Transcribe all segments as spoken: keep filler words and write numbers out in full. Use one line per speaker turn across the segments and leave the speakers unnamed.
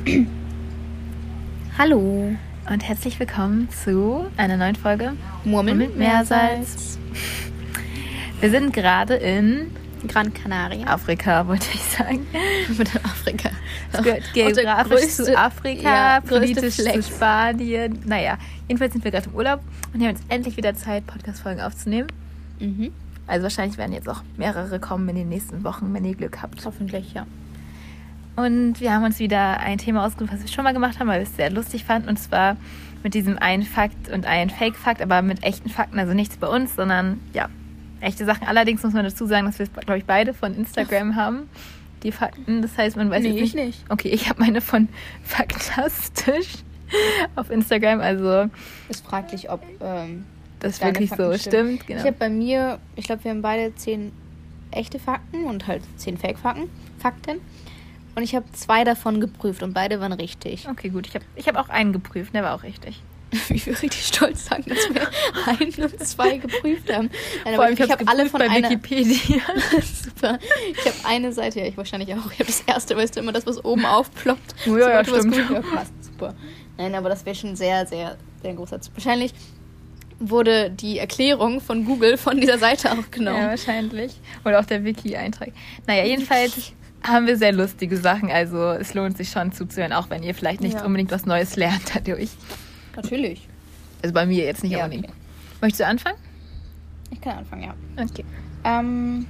Hallo
und herzlich willkommen zu einer neuen Folge
Murmeln mit Meersalz.
Wir sind gerade in
Gran Canaria.
Afrika, wollte ich sagen.
Mit Afrika.
Es gehört geografisch größte, zu Afrika, ja, politisch zu Spanien. Naja, jedenfalls sind wir gerade im Urlaub und haben jetzt endlich wieder Zeit, Podcast-Folgen aufzunehmen.
Mhm.
Also wahrscheinlich werden jetzt auch mehrere kommen in den nächsten Wochen, wenn ihr Glück habt.
Hoffentlich, ja.
Und wir haben uns wieder ein Thema ausgesucht, was wir schon mal gemacht haben, weil wir es sehr lustig fanden. Und zwar mit diesem einen Fakt und einen Fake-Fakt, aber mit echten Fakten. Also nichts bei uns, sondern ja, echte Sachen. Allerdings muss man dazu sagen, dass wir es, glaube ich, beide von Instagram haben, die Fakten. Das heißt, man weiß
nee,
jetzt nicht.
Ich nicht.
Okay, ich habe meine von Faktastisch auf Instagram. Also
ist fraglich, ob ähm,
das wirklich Fakten so stimmt. stimmt genau.
Ich habe bei mir, ich glaube, wir haben beide zehn echte Fakten und halt zehn Fake-Fakten. Fakten. Und ich habe zwei davon geprüft und beide waren richtig.
Okay, gut. Ich habe ich hab auch einen geprüft, der war auch richtig.
Ich will richtig stolz sagen, dass wir einen und zwei geprüft haben. Nein,
Vor allem, ich,
ich habe alle von
bei
einer...
Wikipedia.
Super. Ich habe eine Seite, ja, ich wahrscheinlich auch. Ich habe das erste, weißt du, immer das, was oben aufploppt.
Oh, ja, ja, stimmt.
Ja, passt, super. Nein, aber das wäre schon sehr, sehr, sehr großer Zug. Wahrscheinlich wurde die Erklärung von Google von dieser Seite auch genommen.
Ja, wahrscheinlich. Oder auch der Wiki-Eintrag. Naja, jedenfalls haben wir sehr lustige Sachen. Also es lohnt sich schon zuzuhören, auch wenn ihr vielleicht nicht ja. unbedingt was Neues lernt dadurch.
Natürlich.
Also bei mir jetzt nicht
ja,
unbedingt.
Okay.
Möchtest du anfangen?
Ich kann anfangen, ja.
Okay.
Ähm,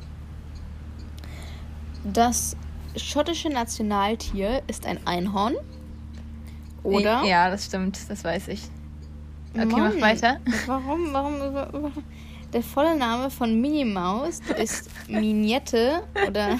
das schottische Nationaltier ist ein Einhorn. Oder?
Ja, das stimmt. Das weiß ich. Okay,
Mann,
mach weiter.
Warum, warum, warum? Der volle Name von Minnie Maus ist Minette oder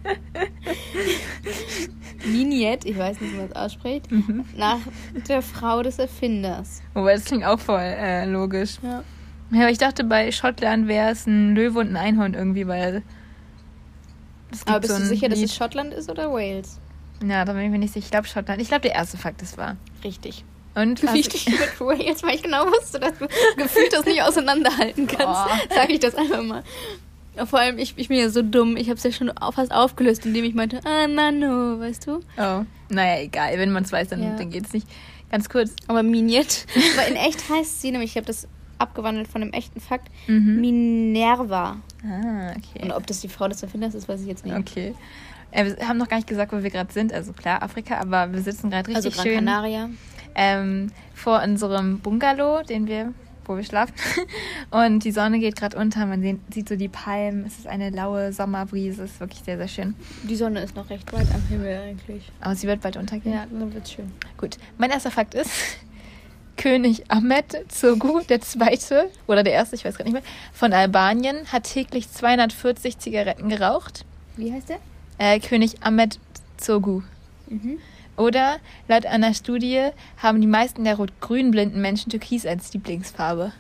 Minette, ich weiß nicht, wie man es ausspricht, mhm. nach der Frau des Erfinders.
Wobei, das klingt auch voll äh, logisch.
Ja.
Ja, aber ich dachte, bei Schottland wäre es ein Löwe und ein Einhorn irgendwie, weil
es gibt Aber bist so du sicher, Lied. dass es Schottland ist oder Wales?
Ja, da bin ich mir nicht sicher. Ich glaube Schottland. Ich glaube, der erste Fakt ist wahr.
Richtig.
Und
richtig mit Wales, weil ich genau wusste, dass du gefühlt das nicht auseinanderhalten kannst. Oh. Sag ich das einfach mal. Vor allem, ich, ich bin ja so dumm. Ich habe es ja schon fast aufgelöst, indem ich meinte, ah, Nano, weißt du?
Oh, naja, egal. Wenn man es weiß, dann, ja. dann geht's nicht. Ganz kurz.
Aber Minette, weil in echt heißt sie nämlich, ich habe das abgewandelt von einem echten Fakt,
mhm.
Minerva.
Ah, okay.
Und ob das die Frau des Erfinders ist, weiß ich jetzt nicht.
Okay. Äh, wir haben noch gar nicht gesagt, wo wir gerade sind. Also klar, Afrika, aber wir sitzen gerade richtig
also
schön.
Gran Canaria.
Ähm, vor unserem Bungalow, den wir, wo wir schlafen. Und die Sonne geht gerade unter, man sieht, sieht so die Palmen, es ist eine laue Sommerbrise, es ist wirklich sehr, sehr schön.
Die Sonne ist noch recht weit am Himmel eigentlich.
Aber sie wird bald untergehen.
Ja, dann wird's schön.
Gut, mein erster Fakt ist, König Ahmed Zogu, der zweite, oder der erste, ich weiß gar nicht mehr, von Albanien, hat täglich zweihundertvierzig Zigaretten geraucht.
Wie heißt der?
Äh, König Ahmed Zogu.
Mhm.
Oder laut einer Studie haben die meisten der rot-grün blinden Menschen Türkis als Lieblingsfarbe.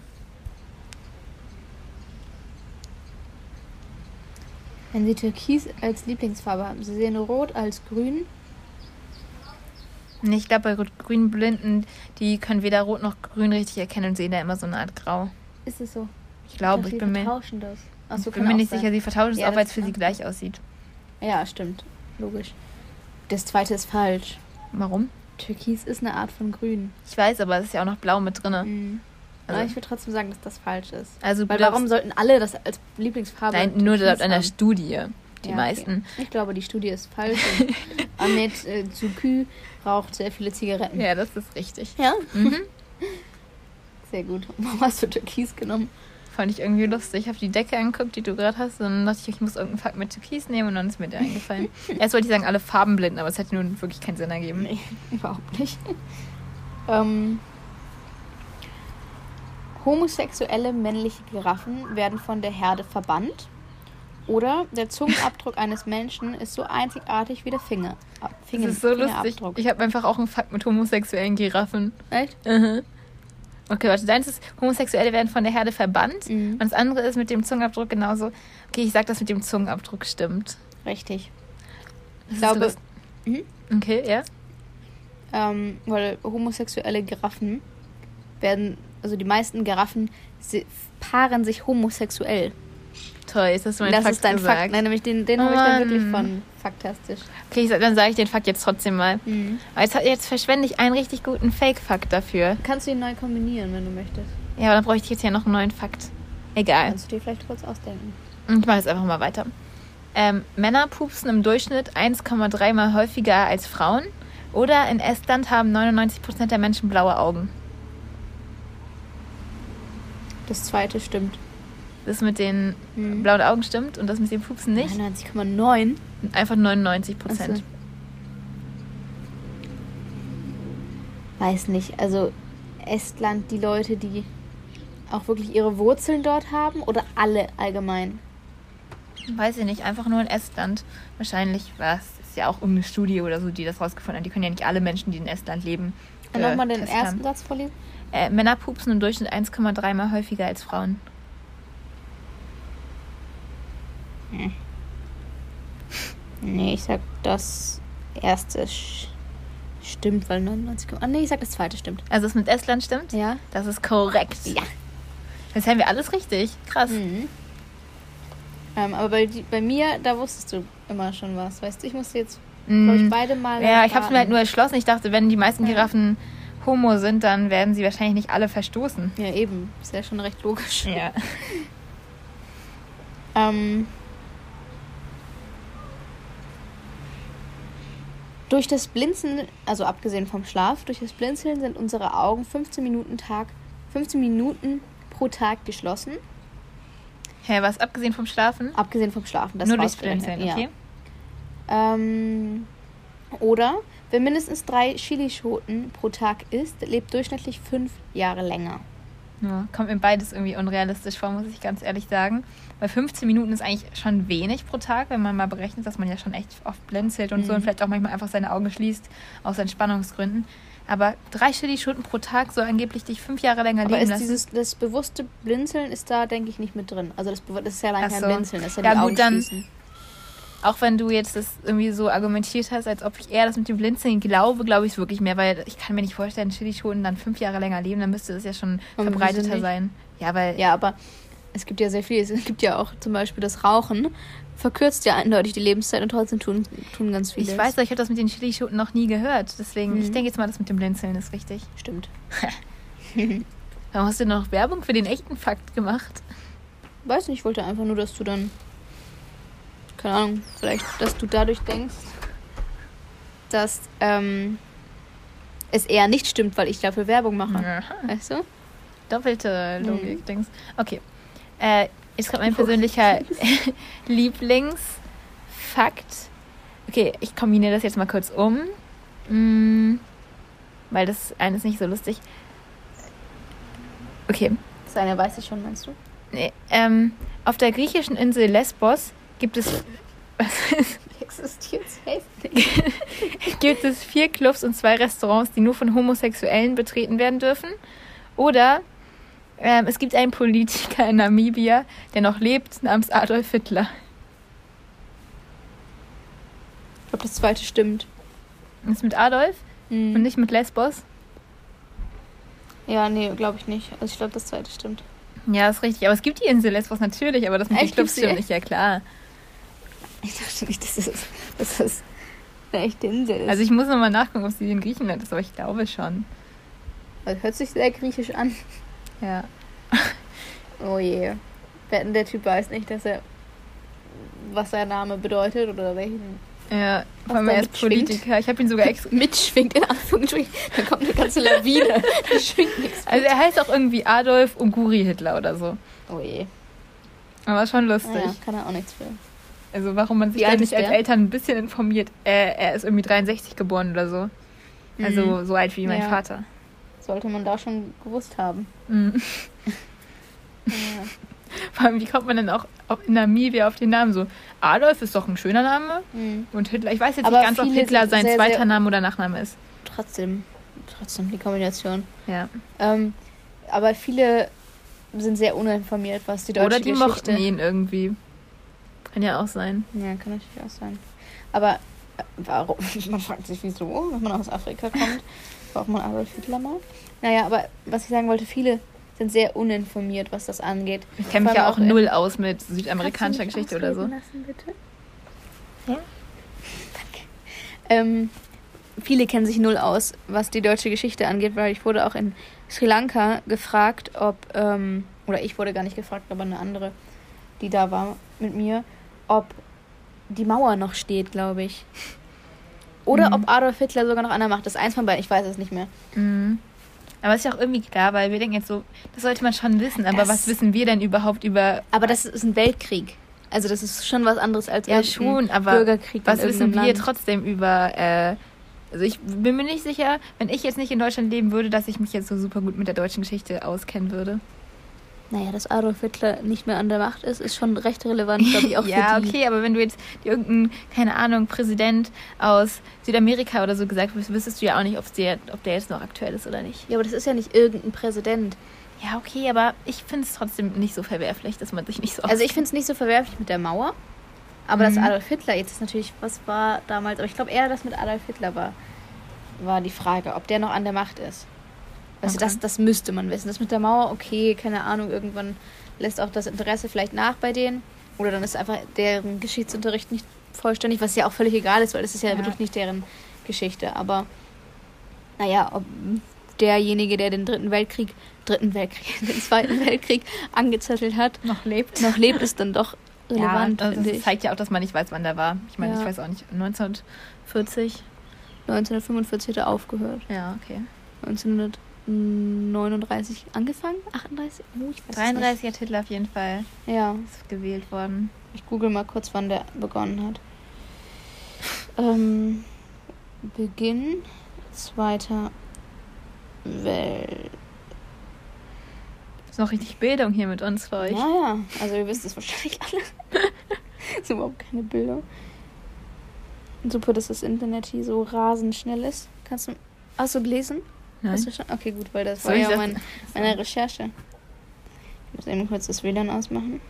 Wenn sie Türkis als Lieblingsfarbe haben, sie sehen Rot als Grün.
Ich glaube, bei rot-grün Blinden, die können weder Rot noch Grün richtig erkennen und sehen da immer so eine Art Grau.
Ist es so?
Ich glaube, ich,
ich
bin mir,
vertauschen das. Ach so,
ich bin mir nicht sein. sicher, sie vertauschen es
ja,
auch, weil es für sie gleich aussieht.
Ja, stimmt. Logisch. Das zweite ist falsch.
Warum?
Türkis ist eine Art von Grün.
Ich weiß, aber es ist ja auch noch Blau mit drin.
Mhm. Also, aber ich würde trotzdem sagen, dass das falsch ist.
Also
Weil warum sollten alle das als Lieblingsfarbe
Nein, nur laut einer Studie. Die
ja,
meisten.
Okay. Ich glaube, die Studie ist falsch. Und Ahmed äh, Zogu raucht sehr viele Zigaretten.
Ja, das ist richtig.
Ja?
Mhm.
Sehr gut. Warum hast du Türkis genommen?
Fand ich irgendwie lustig. Ich habe die Decke angeguckt, die du gerade hast. Und dann dachte ich, ich muss irgendeinen Fakt mit Türkis nehmen. Und dann ist mir der eingefallen. Erst wollte ich sagen, alle Farben blinden. Aber es hätte nun wirklich keinen Sinn ergeben.
Nee, überhaupt nicht. ähm, homosexuelle männliche Giraffen werden von der Herde verbannt. Oder der Zungenabdruck eines Menschen ist so einzigartig wie der Finger. Finger
das ist so lustig. Ich habe einfach auch einen Fakt mit homosexuellen Giraffen.
Echt?
Mhm. Okay, warte, deins ist, Homosexuelle werden von der Herde verbannt.
Mhm.
Und das andere ist mit dem Zungenabdruck genauso. Okay, ich sag, dass mit dem Zungenabdruck stimmt.
Richtig.
Ich
glaube... Mhm.
Okay, ja.
Ähm, weil homosexuelle Giraffen werden... Also die meisten Giraffen paaren sich homosexuell.
Toll, ist das mein
das
Fakt
ist dein
gesagt?
Fakt. Nein, nämlich den, den
Oh
habe ich dann
Mann.
wirklich von faktastisch.
Okay, ich, dann sage ich den Fakt jetzt trotzdem mal.
Mhm.
Aber jetzt, jetzt verschwende ich einen richtig guten Fake-Fakt dafür.
Kannst du ihn neu kombinieren, wenn du möchtest.
Ja, aber dann bräuchte ich jetzt ja noch einen neuen Fakt. Egal.
Kannst du dir vielleicht kurz ausdenken.
Ich mache jetzt einfach mal weiter. Ähm, Männer pupsen im Durchschnitt eins Komma drei Mal häufiger als Frauen. Oder in Estland haben neunundneunzig Prozent der Menschen blaue Augen.
Das zweite stimmt.
Das mit den
Hm.
blauen Augen stimmt und das mit dem Pupsen nicht.
neunundneunzig Komma neun.
Einfach neunundneunzig Prozent.
Ach so. Weiß nicht. Also Estland, die Leute, die auch wirklich ihre Wurzeln dort haben oder alle allgemein?
Weiß ich nicht, einfach nur in Estland. Wahrscheinlich war es ist ja auch irgendeine Studie oder so, die das rausgefunden hat. Die können ja nicht alle Menschen, die in Estland leben.
Und nochmal den
getestet
ersten
haben.
Satz vorlesen.
Äh, Männer pupsen im Durchschnitt eins Komma drei Mal häufiger als Frauen.
Hm. Nee, ich sag das erste sch- stimmt, weil neunundneunzig Komma... Ah, nee, ich sag das zweite stimmt.
Also das mit Estland stimmt?
Ja?
Das ist korrekt.
Ja.
Das haben wir alles richtig. Krass.
Mhm. Ähm, aber bei, die- bei mir, da wusstest du immer schon was. Weißt du, ich musste jetzt, glaube ich,
Mm.
beide Mal...
Ja, ich habe es
raten.
mir halt nur erschlossen. Ich dachte, wenn die meisten
Ja.
Giraffen homo sind, dann werden sie wahrscheinlich nicht alle verstoßen.
Ja, eben. Ist ja schon recht logisch.
Ja.
Ähm, durch das Blinzeln, also abgesehen vom Schlaf, durch das Blinzeln sind unsere Augen fünfzehn Minuten, Tag, fünfzehn Minuten pro Tag geschlossen.
Hä, was abgesehen vom Schlafen?
Abgesehen vom Schlafen. Das
Nur durchs
rausgerechnet,
Blinzeln, okay?
Ja. Ähm, oder, wer mindestens drei Chilischoten pro Tag isst, lebt durchschnittlich fünf Jahre länger.
Ja, kommt mir beides irgendwie unrealistisch vor, muss ich ganz ehrlich sagen. Weil fünfzehn Minuten ist eigentlich schon wenig pro Tag, wenn man mal berechnet, dass man ja schon echt oft blinzelt und
Mhm.
so und vielleicht auch manchmal einfach seine Augen schließt, aus Entspannungsgründen. Aber drei Chilischoten pro Tag soll angeblich dich fünf Jahre länger
Aber
leben
ist
lassen.
dieses, das bewusste Blinzeln ist da, denke ich, nicht mit drin. Also das, Be- das ist ja allein
Ach
kein
so.
Blinzeln, das ist ja,
Ja,
die
gut,
Augen
dann-
schließen.
Auch wenn du jetzt das irgendwie so argumentiert hast, als ob ich eher das mit dem Blinzeln glaube, glaube ich es wirklich mehr, weil ich kann mir nicht vorstellen, Chilischoten dann fünf Jahre länger leben, dann müsste das ja schon
Und wieso
verbreiteter
nicht?
sein. Ja, weil
Ja, aber es gibt ja sehr viel. Es gibt ja auch zum Beispiel das Rauchen. Verkürzt ja eindeutig die Lebenszeit und trotzdem tun, tun ganz viele.
ich weiß, ich habe das mit den Chilischoten noch nie gehört. Deswegen,
Mhm.
ich denke jetzt mal, das mit dem Blinzeln ist richtig.
Stimmt.
Warum hast du noch Werbung für den echten Fakt gemacht?
Weiß nicht, ich wollte einfach nur, dass du dann, keine Ahnung, vielleicht, dass du dadurch denkst, dass ähm, es eher nicht stimmt, weil ich dafür Werbung mache.
Aha.
Weißt du?
Doppelte Logik,
Mhm.
denkst Okay. Äh, jetzt kommt mein persönlicher Lieblingsfakt. Okay, ich kombiniere das jetzt mal kurz um. Mm, weil das eine ist nicht so lustig. Okay.
Das eine weiß ich schon, meinst du?
Nee, ähm, auf der griechischen Insel Lesbos gibt es was ist,
Existiert safe nicht.
gibt es vier Clubs und zwei Restaurants, die nur von Homosexuellen betreten werden dürfen. Oder ähm, es gibt einen Politiker in Namibia, der noch lebt, namens Adolf Hitler.
Ich glaube, das zweite stimmt.
Das ist mit Adolf
Mhm.
und nicht mit Lesbos.
Ja, nee, glaube ich nicht. Also ich glaube, das zweite stimmt.
Ja, ist richtig. Aber es gibt die Insel Lesbos natürlich, aber das mit den
Echt?
Clubs
Gibt's die
stimmt nicht. Ja, klar.
Ich dachte nicht, dass das, dass das eine echte Insel ist.
Also ich muss nochmal nachgucken, ob sie in Griechenland ist, aber ich glaube schon.
Also hört sich sehr griechisch an.
Ja.
Oh je. Wetten, der Typ weiß nicht, dass er, was sein Name bedeutet oder welchen
Ja, vor
Was
allem
da
er ist
mitschwingt.
Politiker. Ich habe ihn sogar extra...
mitschwingt, in Anführungsstrichen. Da kommt eine ganze Lawine. Da schwingt nichts.
Also er heißt auch irgendwie Adolf Unguri Hitler oder so.
Oh je.
Aber schon lustig.
Naja, kann er auch nichts für.
Also warum man sich
Wie
da
alt
nicht
ist
als
der?
Eltern ein bisschen informiert. Äh, er ist irgendwie dreiundsechzig geboren oder so. Also
Mhm.
so alt wie mein
Ja.
Vater.
Sollte man da schon gewusst haben.
Mhm.
Ja.
Vor allem, wie kommt man denn auch auf- in Namibia auf den Namen so? Adolf ist doch ein schöner Name.
Mhm.
Und Hitler, ich weiß jetzt
Aber
nicht ganz, ob
viele
Hitler
sind
sein
sehr,
zweiter
sehr-
Name oder Nachname ist.
Trotzdem, trotzdem die Kombination.
Ja.
Ähm, aber viele sind sehr uninformiert, was die deutsche
Oder die
Geschichte...
mochten ihn irgendwie. Kann ja auch sein.
Ja, kann natürlich auch sein. Aber äh, warum? Man fragt sich, wieso, wenn man aus Afrika kommt, braucht man Adolf Hitler mal. Naja, aber was ich sagen wollte, viele sind sehr uninformiert, was das angeht.
Ich kenne mich ja auch null aus mit südamerikanischer Geschichte oder so.
Lassen, bitte? Ja? Danke. Ähm, viele kennen sich null aus, was die deutsche Geschichte angeht, weil ich wurde auch in Sri Lanka gefragt, ob, ähm, oder ich wurde gar nicht gefragt, aber eine andere, die da war mit mir, ob die Mauer noch steht, glaube ich. Oder mhm. ob Adolf Hitler sogar noch an der Macht ist. Eins von beiden, ich weiß es nicht mehr.
Mhm. Aber es ist ja auch irgendwie klar, weil wir denken jetzt so, das sollte man schon wissen, aber das, was wissen wir denn überhaupt über...
Aber das ist ein Weltkrieg. Also das ist schon was anderes als
ja, schon, aber
Bürgerkrieg.
Was wissen wir Land. trotzdem über... Äh, also ich bin mir nicht sicher, wenn ich jetzt nicht in Deutschland leben würde, dass ich mich jetzt so super gut mit der deutschen Geschichte auskennen würde.
Naja, dass Adolf Hitler nicht mehr an der Macht ist, ist schon recht relevant, glaube ich, auch
ja,
für die.
okay, aber wenn du jetzt irgendein, keine Ahnung, Präsident aus Südamerika oder so gesagt hast, wüsstest du ja auch nicht, ob der, ob der jetzt noch aktuell ist oder nicht.
Ja, aber das ist ja nicht irgendein Präsident.
Ja, okay, aber ich finde es trotzdem nicht so verwerflich, dass man sich nicht so...
Also ich finde es nicht so verwerflich mit der Mauer, aber mhm. dass Adolf Hitler jetzt ist natürlich, was war damals, aber ich glaube eher, dass mit Adolf Hitler war, war die Frage, ob der noch an der Macht ist. Also okay. das, das müsste man wissen. Das mit der Mauer, okay, keine Ahnung, irgendwann lässt auch das Interesse vielleicht nach bei denen. Oder dann ist einfach deren Geschichtsunterricht nicht vollständig, was ja auch völlig egal ist, weil das ist ja, ja. wirklich nicht deren Geschichte. Aber naja, ob derjenige, der den dritten Weltkrieg, dritten Weltkrieg, den zweiten Weltkrieg angezettelt hat,
noch lebt,
noch lebt, ist dann doch relevant.
Ja, also das zeigt ja auch, dass man nicht weiß, wann der war. Ich meine, ja. ich weiß auch nicht, neunzehnhundertvierzig?
neunzehnhundertfünfundvierzig hat er aufgehört.
Ja, okay.
neunzehnhundertneununddreißig angefangen? achtunddreißig? Oh, ich weiß
dreiunddreißig hat Hitler auf jeden Fall
ja.
ist gewählt worden.
Ich google mal kurz, wann der begonnen hat. ähm, Beginn Zweiter Welt.
Das ist noch richtig Bildung hier mit uns für euch.
Ja, ja. Also ihr wisst es wahrscheinlich alle. Das ist überhaupt keine Bildung. Super, dass das Internet hier so rasend schnell ist. Kannst du... Hast du gelesen?
Nein.
Hast du schon? Okay, gut, weil das
Soll
war
ja
das? mein, meine Recherche. Ich muss eben kurz das W L A N ausmachen.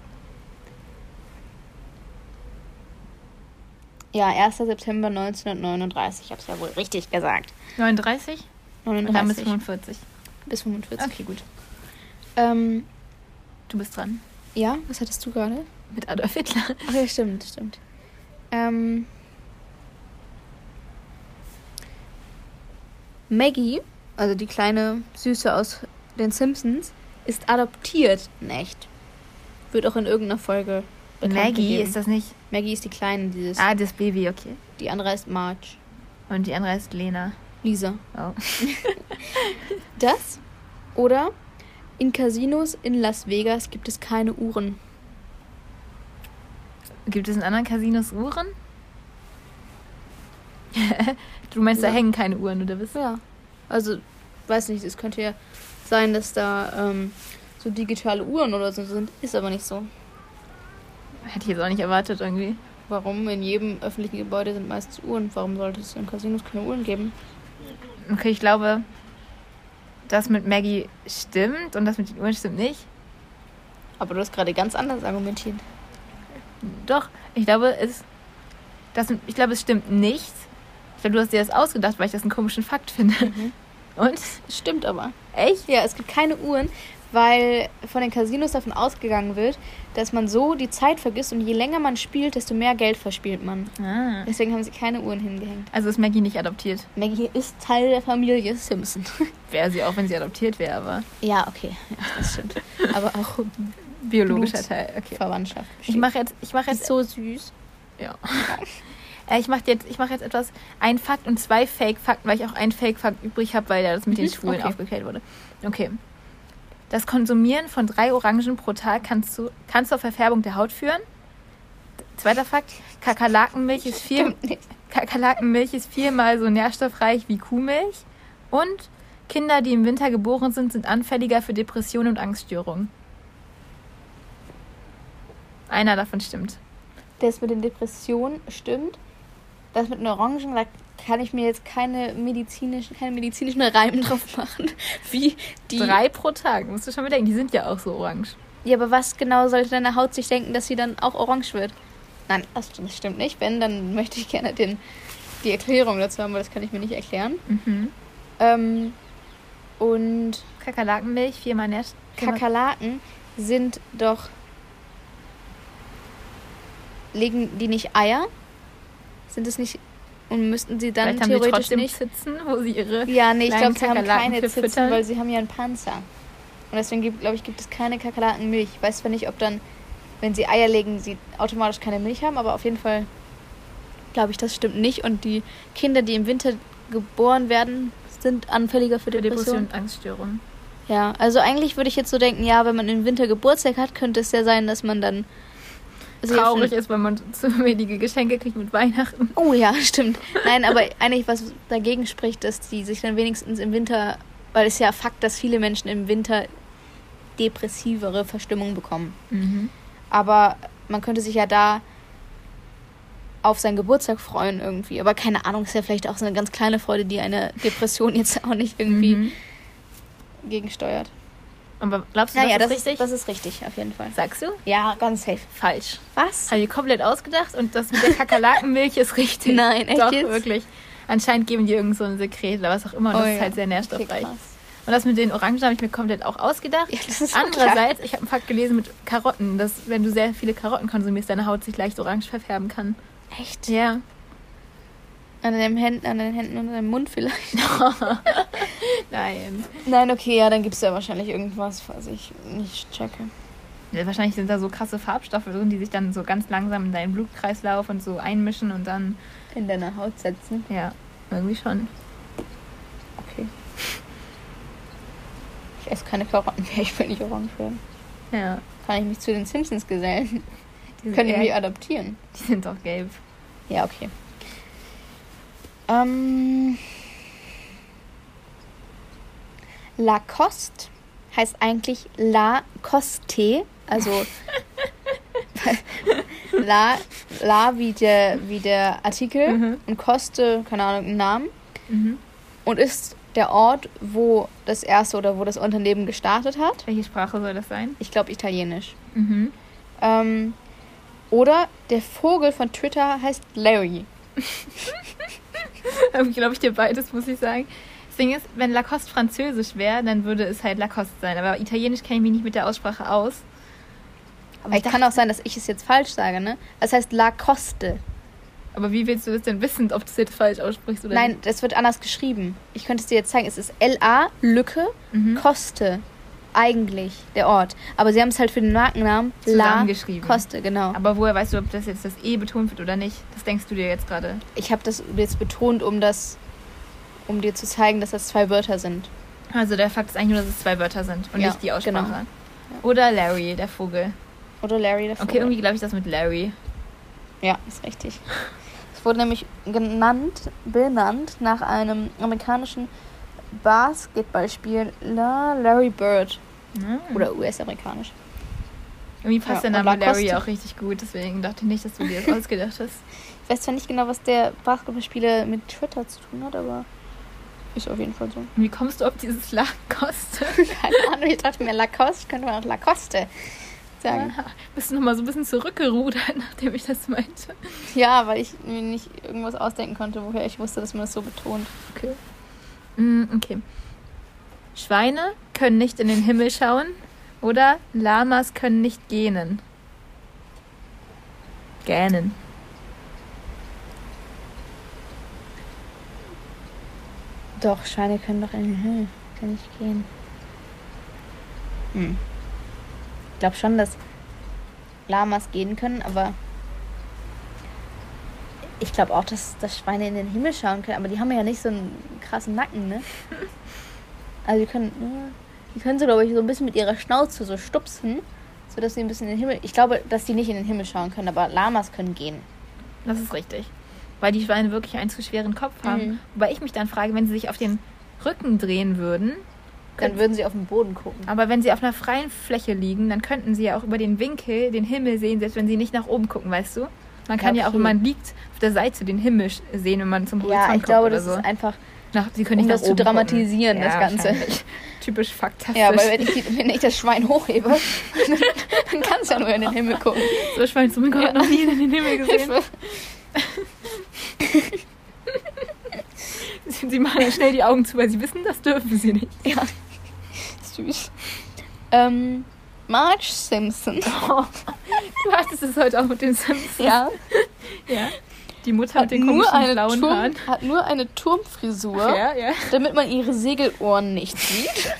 Ja, erster September neunzehnhundertneununddreißig. Ich habe es ja wohl richtig gesagt.
neununddreißig?
neununddreißig.
Und dann bis fünfundvierzig.
Bis fünfundvierzig.
Okay, gut.
Ähm,
du bist dran.
Ja, was hattest du gerade?
Mit Adolf Hitler.
Ach ja, stimmt, stimmt. Ähm... Maggie, also die kleine Süße aus den Simpsons, ist adoptiert. Nicht. Wird auch in irgendeiner Folge bekannt
Maggie
gegeben.
Ist das nicht?
Maggie ist die Kleine, dieses...
Ah, das Baby, okay.
Die andere ist Marge.
Und die andere ist Lena.
Lisa.
Oh.
Das oder in Casinos in Las Vegas gibt es keine Uhren.
Gibt es in anderen Casinos Uhren? Du meinst, ja. Da hängen keine Uhren, oder was?
Ja. Also, weiß nicht, es könnte ja sein, dass da ähm, so digitale Uhren oder so sind. Ist aber nicht so.
Hätte ich jetzt auch nicht erwartet, irgendwie.
Warum? In jedem öffentlichen Gebäude sind meistens Uhren. Warum sollte es in Casinos keine Uhren geben?
Okay, ich glaube, das mit Maggie stimmt und das mit den Uhren stimmt nicht.
Aber du hast gerade ganz anders argumentiert.
Doch, ich glaube, es, das, ich glaube, es stimmt nicht. Ich glaube, du hast dir das ausgedacht, weil ich das einen komischen Fakt finde.
Mhm.
Und?
Das stimmt aber.
Echt?
Ja, es gibt keine Uhren, weil von den Casinos davon ausgegangen wird, dass man so die Zeit vergisst und je länger man spielt, desto mehr Geld verspielt man.
Ah.
Deswegen haben sie keine Uhren hingehängt.
Also ist Maggie nicht adoptiert?
Maggie ist Teil der Familie Simpson.
Wäre sie auch, wenn sie adoptiert wäre, aber...
Ja, okay. Ja, das stimmt. Aber auch
biologischer Teil. Okay.
Verwandtschaft.
Ich mache jetzt... Ich mache jetzt
so süß.
Ja. Ich mache jetzt, ich mach jetzt etwas, ein Fakt und zwei Fake-Fakten, weil ich auch einen Fake-Fakt übrig habe, weil ja das mit den Schwulen okay. aufgeklärt wurde. Okay. Das Konsumieren von drei Orangen pro Tag kann zu, kann zur Verfärbung der Haut führen. Zweiter Fakt. Kakerlakenmilch ist, vier, Kakerlakenmilch ist viermal so nährstoffreich wie Kuhmilch. Und Kinder, die im Winter geboren sind, sind anfälliger für Depressionen und Angststörungen. Einer davon stimmt.
Das mit den Depressionen stimmt. Das mit den Orangen, da kann ich mir jetzt keine medizinischen, keine medizinischen Reimen drauf machen. Wie die...
Drei pro Tag, musst du schon bedenken. Die sind ja auch so orange.
Ja, aber was genau sollte deine Haut sich denken, dass sie dann auch orange wird? Nein, das stimmt nicht. Wenn, dann möchte ich gerne den, die Erklärung dazu haben, weil das kann ich mir nicht erklären.
Mhm.
Ähm, Und
Kakerlakenmilch, viermal Nährstoffe.
Kakerlaken sind doch... Legen die nicht Eier? Sind es nicht... Und müssten sie dann
Vielleicht
theoretisch
haben die trotzdem
nicht...
Zitzen, wo sie ihre
Ja, nee, ich glaube, sie haben
Kakerlaken
keine
für
Zitzen,
füttern.
weil sie haben ja einen Panzer. Und deswegen, glaube ich, gibt es keine Kakerlakenmilch. Ich weiß zwar nicht, ob dann, wenn sie Eier legen, sie automatisch keine Milch haben, aber auf jeden Fall glaube ich, das stimmt nicht. Und die Kinder, die im Winter geboren werden, sind anfälliger für
Depression
Depressionen.
und Angststörungen.
Ja, also eigentlich würde ich jetzt so denken, ja, wenn man im Winter Geburtstag hat, könnte es ja sein, dass man dann...
Traurig ist, wenn man zu wenige Geschenke kriegt mit Weihnachten.
Oh ja, stimmt. Nein, aber eigentlich, was dagegen spricht, dass die sich dann wenigstens im Winter... Weil es ja Fakt, dass viele Menschen im Winter depressivere Verstimmung bekommen.
Mhm.
Aber man könnte sich ja da auf seinen Geburtstag freuen irgendwie. Aber keine Ahnung, ist ja vielleicht auch so eine ganz kleine Freude, die eine Depression jetzt auch nicht irgendwie
Mhm.
gegensteuert.
Aber glaubst du,
Naja,
das
das
ist richtig?
ist, das ist richtig, auf jeden Fall.
Sagst du?
Ja, ganz safe.
Falsch.
Was?
Habe ich komplett ausgedacht und das mit der Kakerlakenmilch ist richtig.
Nein, echt
Doch,
jetzt?
wirklich. Anscheinend geben die irgend so ein Sekret oder was auch immer und das
Oh
ist
ja.
halt sehr
Okay,
nährstoffreich.
krass.
Und das mit den Orangen habe ich mir komplett auch ausgedacht.
Ja, das ist so
Andererseits, ich habe einen Fakt gelesen mit Karotten, dass wenn du sehr viele Karotten konsumierst, deine Haut sich leicht orange verfärben kann.
Echt?
Ja.
An deinen Händen, an deinen Händen und an deinem Mund vielleicht?
Nein.
Nein, okay, ja, dann gibt es ja wahrscheinlich irgendwas, was ich nicht checke.
Ja, wahrscheinlich sind da so krasse Farbstoffe drin, die sich dann so ganz langsam in deinen Blutkreislauf und so einmischen und dann,
In deiner Haut setzen.
ja, irgendwie schon.
Okay. Ich esse keine Karotten mehr, ich will nicht orange werden.
Ja.
Kann ich mich zu den Simpsons gesellen?
Die sind
Können die
eher-
mich adaptieren?
Die sind doch gelb.
Ja, okay. Ähm, Lacoste heißt eigentlich Lacoste, also La, La wie der, wie der Artikel
Mhm.
und Koste, keine Ahnung, ein Namen.
Mhm.
Und ist der Ort, wo das erste oder wo das Unternehmen gestartet hat.
Welche Sprache soll das sein?
Ich glaube Italienisch.
Mhm.
Ähm, oder der Vogel von Twitter heißt Larry.
Irgendwie glaube ich dir beides, muss ich sagen. Das Ding ist, wenn Lacoste französisch wäre, dann würde es halt Lacoste sein. Aber italienisch kenne ich mich nicht mit der Aussprache aus.
Aber ich kann auch sein, dass ich es jetzt falsch sage, ne? Es heißt Lacoste.
Aber wie willst du das denn wissen, ob du es jetzt falsch aussprichst oder
Nein, das wird anders geschrieben. Ich könnte es dir jetzt zeigen. Es ist L-A, Lücke,
Mhm.
Koste. Eigentlich, der Ort. Aber sie haben es halt für den Markennamen La
Zusammengeschrieben.
Koste, genau.
Aber woher weißt du, ob das jetzt das E betont wird oder nicht? Das denkst du dir jetzt gerade.
Ich habe das jetzt betont, um das, um dir zu zeigen, dass das zwei Wörter sind.
Also der Fakt ist eigentlich nur, dass es zwei Wörter sind und
Ja,
nicht die Aussprache.
genau.
Oder Larry, der Vogel.
Oder Larry der Vogel.
Okay, irgendwie glaube ich das mit Larry.
Ja, ist richtig. Es wurde nämlich genannt, benannt nach einem amerikanischen Basketballspieler Larry Bird.
Mhm.
Oder U S-amerikanisch.
Irgendwie passt
Ja,
der
und
Name Larry
Lacoste.
auch richtig gut, deswegen dachte ich nicht, dass du dir das ausgedacht hast.
Ich weiß zwar nicht genau, was der Basketballspieler mit Twitter zu tun hat, aber ist auf jeden Fall so.
Und wie kommst du auf dieses Lacoste?
Keine Ahnung, ich dachte mir Lacoste, könnte man auch Lacoste sagen.
Ja, bist du nochmal so ein bisschen zurückgerudert, nachdem ich das meinte.
Ja, weil ich mir nicht irgendwas ausdenken konnte, woher ich wusste, dass man das so betont.
Okay. Mm, okay. Schweine können nicht in den Himmel schauen oder Lamas können nicht gähnen. Gähnen.
Doch, Schweine können doch in den Himmel. Kann nicht gehen. Hm. Ich glaube schon, dass Lamas gehen können, aber ich glaube auch, dass, dass Schweine in den Himmel schauen können, aber die haben ja nicht so einen krassen Nacken, ne? Also die können, ja, die können so, glaube ich, so ein bisschen mit ihrer Schnauze so stupsen, sodass sie ein bisschen in den Himmel... Ich glaube, dass die nicht in den Himmel schauen können, aber Lamas können gehen.
Das ist richtig. Weil die Schweine wirklich einen zu schweren Kopf haben.
Mhm.
Wobei ich mich dann frage, wenn sie sich auf den Rücken drehen würden,
Dann würden sie auf den Boden gucken.
aber wenn sie auf einer freien Fläche liegen, dann könnten sie ja auch über den Winkel den Himmel sehen, selbst wenn sie nicht nach oben gucken, weißt du? Man kann ja,
Ja,
auch,
okay.
wenn man liegt, auf der Seite den Himmel sch- sehen, wenn man zum Horizont
Ja, ich
kommt
glaube,
oder
das
so.
ist einfach...
Nach, sie können
um
nicht
das
nach
zu
oben
dramatisieren,
gucken.
das
Ja,
Ganze.
wahrscheinlich. Typisch faktastisch.
Ja, weil wenn ich, die, wenn ich das Schwein hochhebe, dann kann es ja nur in den Himmel gucken.
So Schwein, zum Gott,
Ja.
noch nie in den Himmel gesehen. Sie machen dann schnell die Augen zu, weil sie wissen, das dürfen sie nicht.
Ja. Süß. Ähm, Marge Simpson.
Oh, du hattest es heute auch mit den Simpsons.
Ja.
Ja. Die Mutter
Hat
mit den
nur,
komischen
eine
blauen
Turm,
Haaren.
hat nur eine Turmfrisur,
Ja, ja.
damit man ihre Segelohren nicht sieht.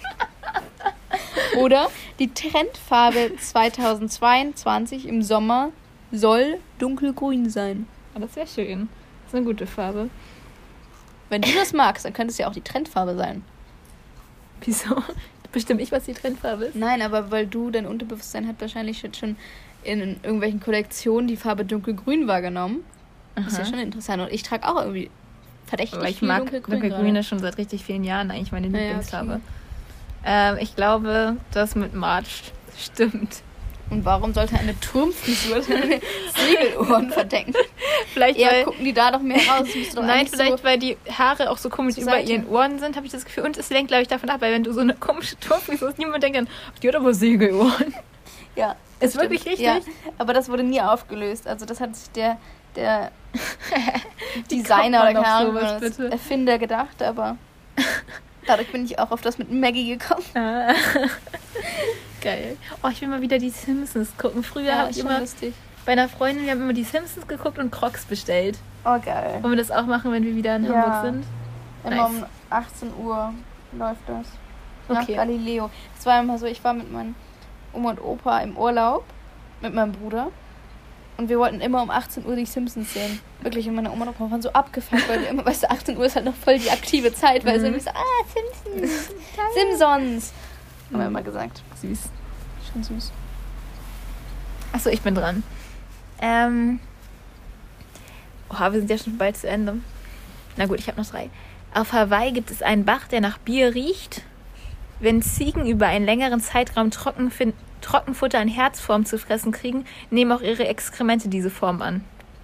Oder die Trendfarbe zweitausendzweiundzwanzig im Sommer soll dunkelgrün sein.
Oh, das wäre schön. Das ist eine gute Farbe.
Wenn du das magst, dann könnte es ja auch die Trendfarbe sein.
Wieso? Bestimme ich, was die Trendfarbe ist?
Nein, aber weil du, dein Unterbewusstsein hat wahrscheinlich schon in irgendwelchen Kollektionen die Farbe dunkelgrün wahrgenommen. Das ist ja schon interessant. Und ich trage auch irgendwie verdächtig
Aber ich
viel
mag
dunkelgrün.
dunkelgrün ist schon seit richtig vielen Jahren eigentlich meine
Ja, ja,
Lieblingsfarbe.
okay.
Ähm, ich glaube, das mit Marge stimmt.
Und warum sollte eine Turmfrisur deine Segelohren verdecken?
Vielleicht,
Eher
weil,
gucken die da doch mehr raus. Das müsste doch
nein,
eigentlich
vielleicht,
so
weil die Haare auch so komisch
zur
über
Seite.
ihren Ohren sind, habe ich das Gefühl. Und es lenkt, glaube ich, davon ab, weil wenn du so eine komische Turmfrisur hast, niemand denkt dann, die hat aber Segelohren.
Ja,
Ist
stimmt.
wirklich richtig?
Ja, aber das wurde nie aufgelöst. Also das hat sich der, der Designer
kommt man
oder keine
auf
Ahnung,
sowas,
das
bitte?
Erfinder gedacht, aber dadurch bin ich auch auf das mit Maggie gekommen.
Ah. Geil. Oh, ich will mal wieder die Simpsons gucken. Früher habe ich
ist schon
immer
lustig.
bei einer Freundin, wir haben immer die Simpsons geguckt und Crocs bestellt.
Oh, geil.
Wollen wir das auch machen, wenn wir wieder in
Ja.
Hamburg sind?
Immer
Nice.
um achtzehn Uhr läuft das. Nach
Okay.
Galileo. Das war immer so, ich war mit meinen Oma und Opa im Urlaub mit meinem Bruder. Und wir wollten immer um achtzehn Uhr die Simpsons sehen. Wirklich, und meine Oma und Opa waren so abgefuckt, weil wir immer, weißt du, achtzehn Uhr ist halt noch voll die aktive Zeit, weil
Mhm.
sie irgendwie so, ah, Simpsons, Simpsons. Haben wir immer gesagt.
Süß.
Schon süß.
Achso, ich bin dran. Ähm. Oha, wir sind ja schon bald zu Ende. Na gut, ich habe noch drei. Auf Hawaii gibt es einen Bach, der nach Bier riecht. Wenn Ziegen über einen längeren Zeitraum Trockenfin- Trockenfutter in Herzform zu fressen kriegen, nehmen auch ihre Exkremente diese Form an.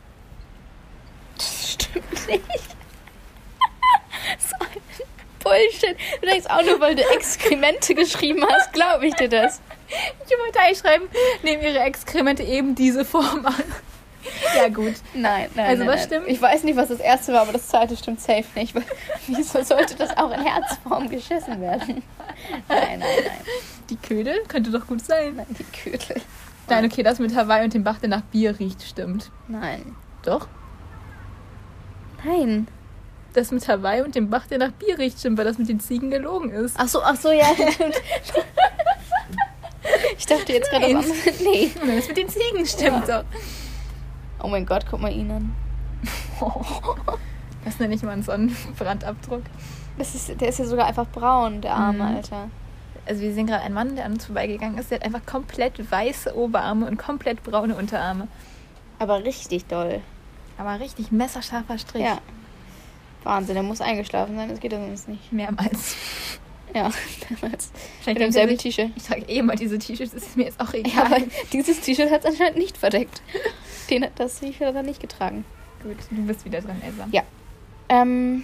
Das stimmt nicht. So ein Bullshit. Du denkst auch nur, weil du Exkremente geschrieben hast, glaube ich dir das.
Ich wollte eigentlich schreiben, nehmen ihre Exkremente eben diese Form an. Ja, gut.
Nein, nein.
Also
nein,
was
nein.
stimmt?
Ich weiß nicht, was das erste war, aber das zweite stimmt safe nicht. Weil, wieso sollte das auch in Herzform geschissen werden? Nein, nein, nein.
Die Ködel könnte doch gut sein.
Nein, die Ködel.
Nein, okay, das mit Hawaii und dem Bach, der nach Bier riecht, stimmt.
Nein.
Doch.
Nein.
Das mit Hawaii und dem Bach, der nach Bier riecht, stimmt, weil das mit den Ziegen gelogen ist.
Ach so, ach so, ja, stimmt. Ich dachte jetzt gerade
Nein.
was anderes. Nee.
Das mit den Ziegen stimmt
Ja.
doch.
Oh mein Gott, guck mal ihn an.
Das nenne ich mal einen Sonnenbrandabdruck.
Das ist, der ist ja sogar einfach braun, der arme,
Mhm.
Alter.
Also wir sehen gerade einen Mann, der an uns vorbeigegangen ist, der hat einfach komplett weiße Oberarme und komplett braune Unterarme.
Aber richtig doll.
Aber richtig messerscharfer Strich.
Ja. Wahnsinn, der muss eingeschlafen sein, das geht ja sonst nicht.
Mehrmals.
Ja, damals.
Mit
Mit demselben T-Shirt.
Ich trage eh immer diese T-Shirts, das ist mir jetzt auch egal.
Ja, aber dieses T-Shirt hat es anscheinend nicht verdeckt. Den hat das T-Shirt hat er nicht getragen.
Gut, du bist wieder dran, Elsa.
Ja. Ähm,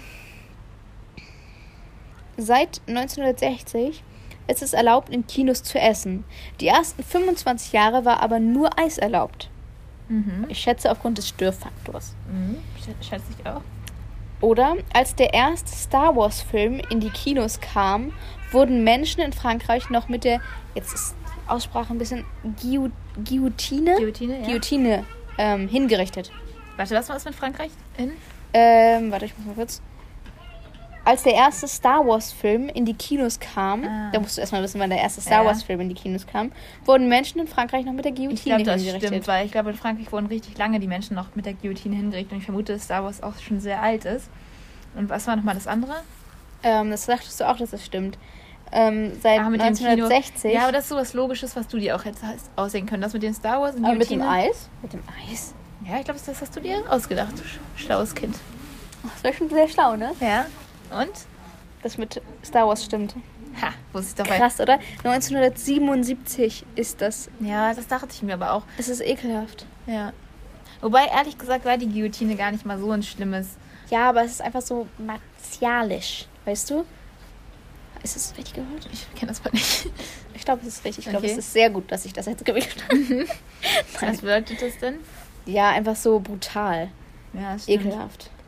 seit neunzehnhundertsechzig ist es erlaubt, in Kinos zu essen. Die ersten fünfundzwanzig Jahre war aber nur Eis erlaubt.
Mhm.
Ich schätze aufgrund des Störfaktors.
Mhm. Sch- Schätze ich auch.
Oder als der erste Star Wars Film in die Kinos kam, wurden Menschen in Frankreich noch mit der, jetzt ist die Aussprache ein bisschen Guillou- Guillotine,
Guillotine, ja.
Guillotine ähm, hingerichtet.
Warte, was war das mit Frankreich? In?
Ähm, warte, ich muss mal kurz. Als der erste Star Wars Film in die Kinos kam,
Ah.
da musst du erstmal wissen, wann der erste Star
Ja.
Wars Film in die Kinos kam, wurden Menschen in Frankreich noch mit der
Ich
Guillotine
glaube, das
hingerichtet.
stimmt, weil ich glaube, in Frankreich wurden richtig lange die Menschen noch mit der Guillotine hingerichtet und ich vermute, dass Star Wars auch schon sehr alt ist. Und was war nochmal das andere?
Ähm, das sagtest du auch, dass das stimmt. Ähm, seit
Ah, mit dem Kino.
neunzehnhundertsechzig.
Ja, aber das ist sowas Logisches, was du dir auch jetzt hast aussehen können. Das mit den Star Wars und
aber mit dem
Guillotine.
Eis? Mit dem Eis?
Ja, ich glaube, das hast du dir ausgedacht. du sch- Schlaues Kind.
Das wäre schon sehr schlau, ne?
Ja. Und?
Das mit Star Wars stimmt.
Ha, wusste ich doch.
Krass, oder? neunzehnhundertsiebenundsiebzig ist das.
Ja, das dachte ich mir aber auch.
Es ist ekelhaft.
Ja. Wobei, ehrlich gesagt, war die Guillotine gar nicht mal so ein schlimmes.
Ja, aber es ist einfach so martialisch. Weißt du? Ist es richtig gehört?
Ich kenne das mal nicht.
Ich glaube, es ist richtig. Ich glaube,
Okay.
es ist sehr gut, dass ich das jetzt gewählt habe.
Was bedeutet das denn?
Ja, einfach so brutal.
Ja, das stimmt.
Ekelhaft.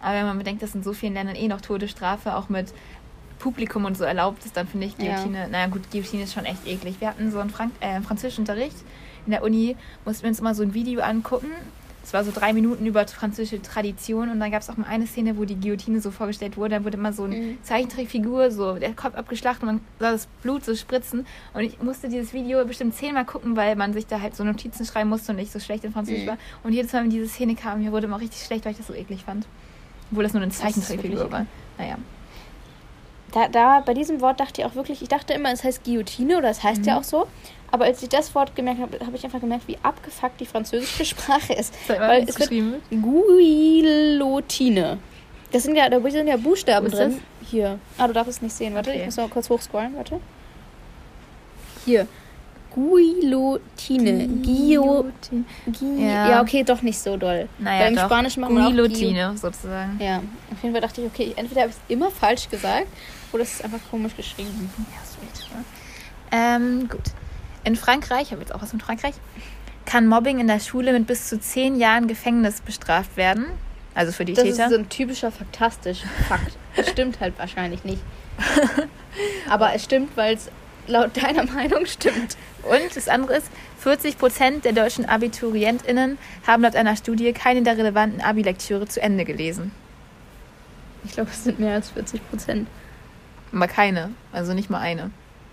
Aber wenn man bedenkt, dass in so vielen Ländern eh noch Todesstrafe auch mit Publikum und so erlaubt ist, dann finde ich Guillotine, ja. naja gut, Guillotine ist schon echt eklig. Wir hatten so einen Frank- äh, Französischunterricht in der Uni, mussten wir uns immer so ein Video angucken. Es war so drei Minuten über französische Tradition und dann gab es auch mal eine Szene, wo die Guillotine so vorgestellt wurde. Da wurde immer so eine mhm. Zeichentrickfigur, so der Kopf abgeschlachtet und man sah das Blut so spritzen. Und ich musste dieses Video bestimmt zehnmal gucken, weil man sich da halt so Notizen schreiben musste und ich so schlecht in Französisch mhm. war. Und jedes Mal, wenn diese Szene kam, mir wurde immer richtig schlecht, weil ich das so eklig fand. Obwohl das nur eine Zeichentrickfigur war. Naja.
Da, da, bei diesem Wort dachte ich auch wirklich, ich dachte immer, es heißt Guillotine oder es heißt mhm. ja auch so. Aber als ich das Wort gemerkt habe, habe ich einfach gemerkt, wie abgefuckt die französische Sprache ist. Weil es geschrieben wird Guillotine. Das sind ja, da sind ja Buchstaben drin. Das? Hier. Ah, du darfst es nicht sehen. Warte, okay. Ich muss noch kurz hochscrollen. Warte. Hier. Guillotine. Guillotine. Ja. ja, okay, doch nicht so doll.
Naja,
Weil im
doch.
Spanischen machen wir auch
Guillotine, sozusagen.
Ja, auf jeden Fall dachte ich, okay, entweder habe ich es immer falsch gesagt oder es ist einfach komisch geschrieben.
Ja, sweet. Ähm, gut. In Frankreich, ich habe jetzt auch was mit Frankreich, kann Mobbing in der Schule mit bis zu zehn Jahren Gefängnis bestraft werden. Also für die
das
Täter.
Das ist so ein typischer faktastischer Fakt. Das stimmt halt wahrscheinlich nicht. Aber es stimmt, weil es laut deiner Meinung stimmt.
Und das andere ist, vierzig Prozent der deutschen AbiturientInnen haben laut einer Studie keine der relevanten Abi-Lektüre zu Ende gelesen.
Ich glaube, es sind mehr als vierzig Prozent.
Aber keine, also nicht mal eine.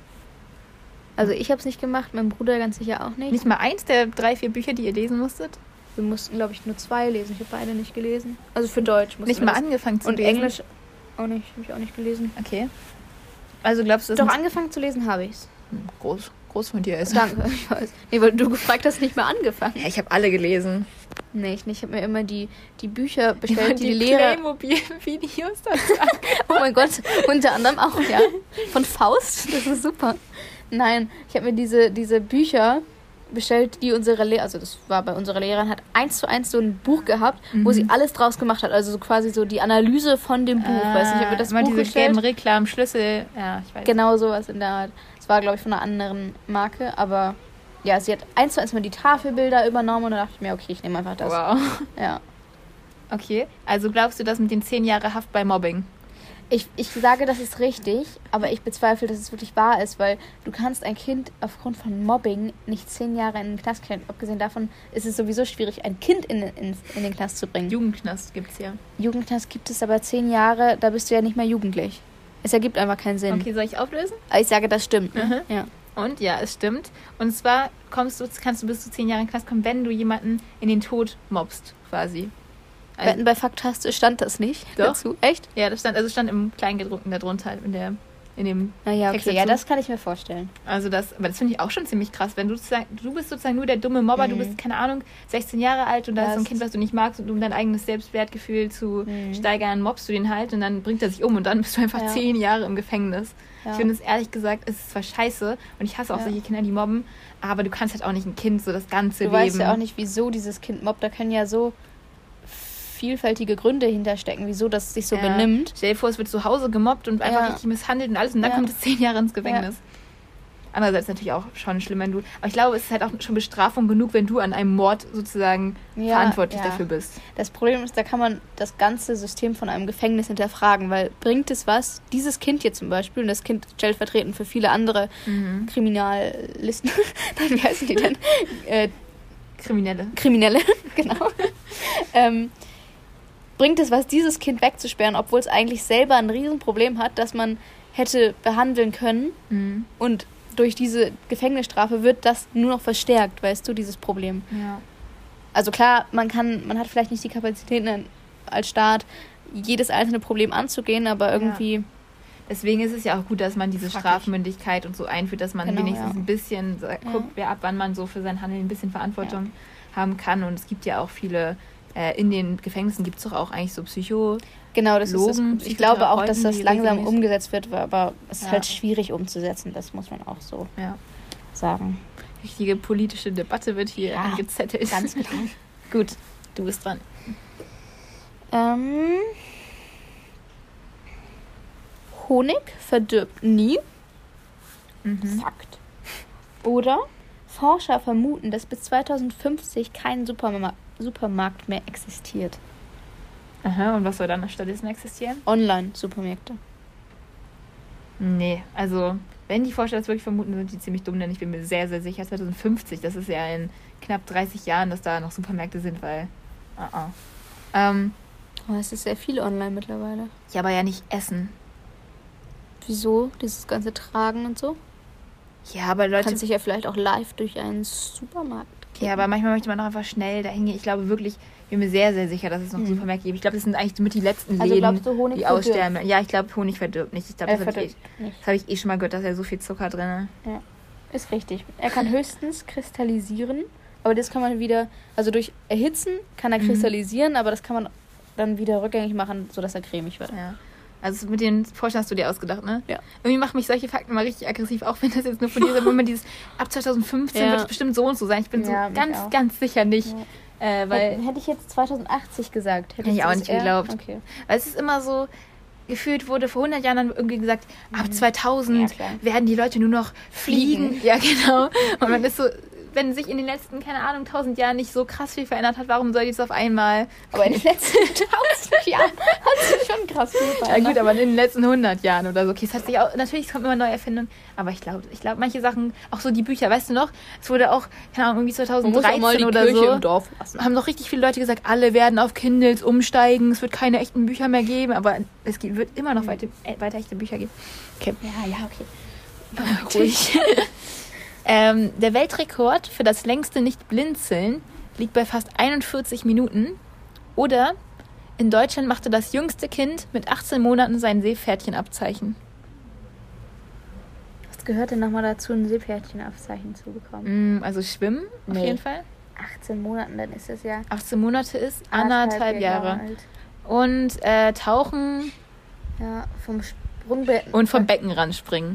Also ich habe es nicht gemacht, mein Bruder ganz sicher auch nicht.
Nicht mal eins der drei, vier Bücher, die ihr lesen musstet?
Wir mussten, glaube ich, nur zwei lesen. Ich habe beide nicht gelesen. Also für Deutsch mussten
Nicht
wir
mal
das.
angefangen zu
Und
lesen?
Und Englisch auch nicht. Habe ich auch nicht gelesen.
Okay. Also glaubst du...
Doch, angefangen zu lesen habe ich es.
Groß, groß von dir ist.
Danke, ich weiß. Nee, weil du gefragt hast, nicht mal angefangen.
Ja, ich habe alle gelesen.
Nee, ich nicht. Ich habe mir immer die, die Bücher bestellt, die
die,
die Lehrer...
Playmobil-Videos dazu.
Oh mein Gott, unter anderem auch, ja. Von Faust, das ist super. Nein, ich habe mir diese, diese Bücher bestellt, die unsere Lehrerin, also das war bei unserer Lehrerin, hat eins zu eins so ein Buch gehabt, mhm. wo sie alles draus gemacht hat. Also so quasi so die Analyse von dem Buch.
Ah,
weiß nicht, ob wir das
Buch
diese
bestellt. Gelben Reklam, Schlüssel, ja, ich weiß.
Genau sowas in der Art. Es war, glaube ich, von einer anderen Marke, aber ja, sie hat eins zu eins mal die Tafelbilder übernommen und dann dachte ich mir, okay, ich nehme einfach das.
Wow.
Ja.
Okay, also glaubst du das mit den zehn Jahre Haft bei Mobbing?
Ich, ich sage, das ist richtig, aber ich bezweifle, dass es wirklich wahr ist, weil du kannst ein Kind aufgrund von Mobbing nicht zehn Jahre in den Knast stellen. Abgesehen davon ist es sowieso schwierig, ein Kind in, in, in den Knast zu bringen.
Jugendknast gibt's ja.
Jugendknast gibt es, aber zehn Jahre, da bist du ja nicht mehr jugendlich. Es ergibt einfach keinen Sinn.
Okay, soll ich auflösen?
Aber ich sage, das stimmt.
Mhm.
Ja.
Und ja, es stimmt. Und zwar kommst du, kannst du bis zu zehn Jahre in den Knast kommen, wenn du jemanden in den Tod mobbst, quasi.
Also, Wetten bei Faktastisch stand das nicht
doch.
dazu. Echt?
Ja, das stand, also stand im Kleingedruckten da drunter, in der, in dem
naja,
Text
okay,
dazu.
Ja, das kann ich mir vorstellen.
Also das, aber das finde ich auch schon ziemlich krass, wenn du sozusagen, du bist sozusagen nur der dumme Mobber, mhm. du bist, keine Ahnung, sechzehn Jahre alt und da ist so ein Kind, was du nicht magst und um dein eigenes Selbstwertgefühl zu mhm. steigern, mobbst du den halt und dann bringt er sich um und dann bist du einfach ja. zehn Jahre im Gefängnis. Ja. Ich finde es ehrlich gesagt, es ist zwar scheiße und ich hasse auch ja. solche Kinder, die mobben, aber du kannst halt auch nicht ein Kind so das ganze
du
Leben...
Du weißt ja auch nicht, wieso dieses Kind mobbt, da können ja so vielfältige Gründe hinterstecken, wieso das sich so ja. benimmt.
Stell dir vor, es wird zu Hause gemobbt und einfach ja. richtig misshandelt und alles und dann ja. kommt es zehn Jahre ins Gefängnis. Ja. Andererseits natürlich auch schon schlimm, wenn du... Aber ich glaube, es ist halt auch schon Bestrafung genug, wenn du an einem Mord sozusagen ja, verantwortlich ja. dafür bist.
Das Problem ist, da kann man das ganze System von einem Gefängnis hinterfragen, weil bringt es was, dieses Kind hier zum Beispiel, und das Kind stellvertretend für viele andere mhm. Kriminallisten, nein, wie heißen die denn? Äh,
Kriminelle.
Kriminelle, genau. ähm, bringt es was, dieses Kind wegzusperren, obwohl es eigentlich selber ein Riesenproblem hat, das man hätte behandeln können mhm. und durch diese Gefängnisstrafe wird das nur noch verstärkt, weißt du, dieses Problem.
Ja.
Also klar, man kann, man hat vielleicht nicht die Kapazitäten als Staat, jedes einzelne Problem anzugehen, aber irgendwie... Ja.
Deswegen ist es ja auch gut, dass man diese Strafmündigkeit und so einführt, dass man genau, wenigstens ja. ein bisschen guckt, ja. wer ab wann man so für sein Handeln ein bisschen Verantwortung ja. haben kann. Und es gibt ja auch viele, äh, in den Gefängnissen gibt es doch auch eigentlich so Psycho...
Genau, das ist das. Ich glaube auch, dass das langsam umgesetzt wird, aber es ist ja. halt schwierig umzusetzen, das muss man auch so
ja.
sagen.
Richtige politische Debatte wird hier ja, angezettelt.
Ganz genau.
Gut, du bist dran.
Ähm, Honig verdirbt nie.
Mhm.
Fakt. Oder Forscher vermuten, dass bis zweitausendfünfzig kein Superma- Supermarkt mehr existiert.
Aha, und was soll dann stattdessen existieren?
Online-Supermärkte.
Nee, also wenn die Forscher das wirklich vermuten, sind die ziemlich dumm, denn ich bin mir sehr, sehr sicher, zwanzig fünfzig, das ist ja in knapp dreißig Jahren, dass da noch Supermärkte sind, weil... Uh-uh. Ähm,
Aber es ist sehr viel online mittlerweile.
ja, aber ja nicht essen.
Wieso? Dieses ganze Tragen und so?
Ja, aber
Du
Leute...
kannst dich ja vielleicht auch live durch einen Supermarkt klicken.
Ja, aber manchmal möchte man auch einfach schnell dahin gehen. Ich glaube wirklich, ich bin mir sehr, sehr sicher, dass es noch
Hm.
Supermärkte gibt. Ich glaube, das sind eigentlich mit die letzten
Also
Läden,
glaubst du, Honig
die
verdirbt?
aussterben. Ja, ich glaube, Honig verdirbt nicht. Ich glaube,
Er
das habe ich,
verdirbt
eh-
nicht.
das hab ich eh schon mal gehört, da ist ja so viel Zucker drin.
Ja, ist richtig. Er kann höchstens kristallisieren, aber das kann man wieder, also durch Erhitzen kann er
Mhm.
kristallisieren, aber das kann man dann wieder rückgängig machen, sodass er cremig wird.
Ja. Also mit den Forschern hast du dir ausgedacht, ne?
Ja.
Irgendwie machen mich solche Fakten mal richtig aggressiv, auch wenn das jetzt nur von dir ist. Aber immer dieses, ab zwanzig fünfzehn
Ja.
wird es bestimmt so und so sein. Ich bin
Ja,
so
mich
ganz,
auch.
ganz sicher nicht.
Ja.
Äh, weil,
Hätte, hätte ich jetzt zwanzig achtzig gesagt, hätte
Hätte ich auch
das
nicht
eher-
geglaubt.
Okay.
weil es ist immer so, gefühlt wurde vor hundert Jahren dann irgendwie gesagt, ab
Mhm.
zweitausend
Ja, klar.
werden die Leute nur noch fliegen.
Fliegen.
Ja, genau. Und man ist so, wenn sich in den letzten, keine Ahnung, tausend Jahren nicht so krass viel verändert hat, warum soll jetzt auf einmal...
Aber in den letzten tausend Jahren hat sich schon krass viel
Ja
verändert.
gut, aber in den letzten hundert Jahren oder so. Okay, es hat sich auch, natürlich, es kommt immer neue Erfindungen, aber ich glaube, ich glaube, manche Sachen, auch so die Bücher, weißt du noch, es wurde auch, keine Ahnung, irgendwie
Man muss auch mal
zweitausenddreizehn
die
oder
Kirche
so,
im Dorf lassen.
haben doch richtig viele Leute gesagt, alle werden auf Kindles umsteigen, es wird keine echten Bücher mehr geben, aber es gibt, wird immer noch weiter, äh, weiter echte Bücher geben. Okay.
Ja, ja, okay.
Ruhig. ähm, der Weltrekord für das längste Nicht-Blinzeln liegt bei fast einundvierzig Minuten. Oder in Deutschland machte das jüngste Kind mit achtzehn Monaten sein Seepferdchenabzeichen.
Was gehört denn nochmal dazu, ein Seepferdchenabzeichen zu bekommen?
Mm, also schwimmen auf
Nee.
jeden Fall.
achtzehn Monaten, dann ist das ja
achtzehn Monate ist anderthalb Jahre.
alt.
Und äh, tauchen
Ja, vom Sprungbecken.
und vom Beckenrand springen.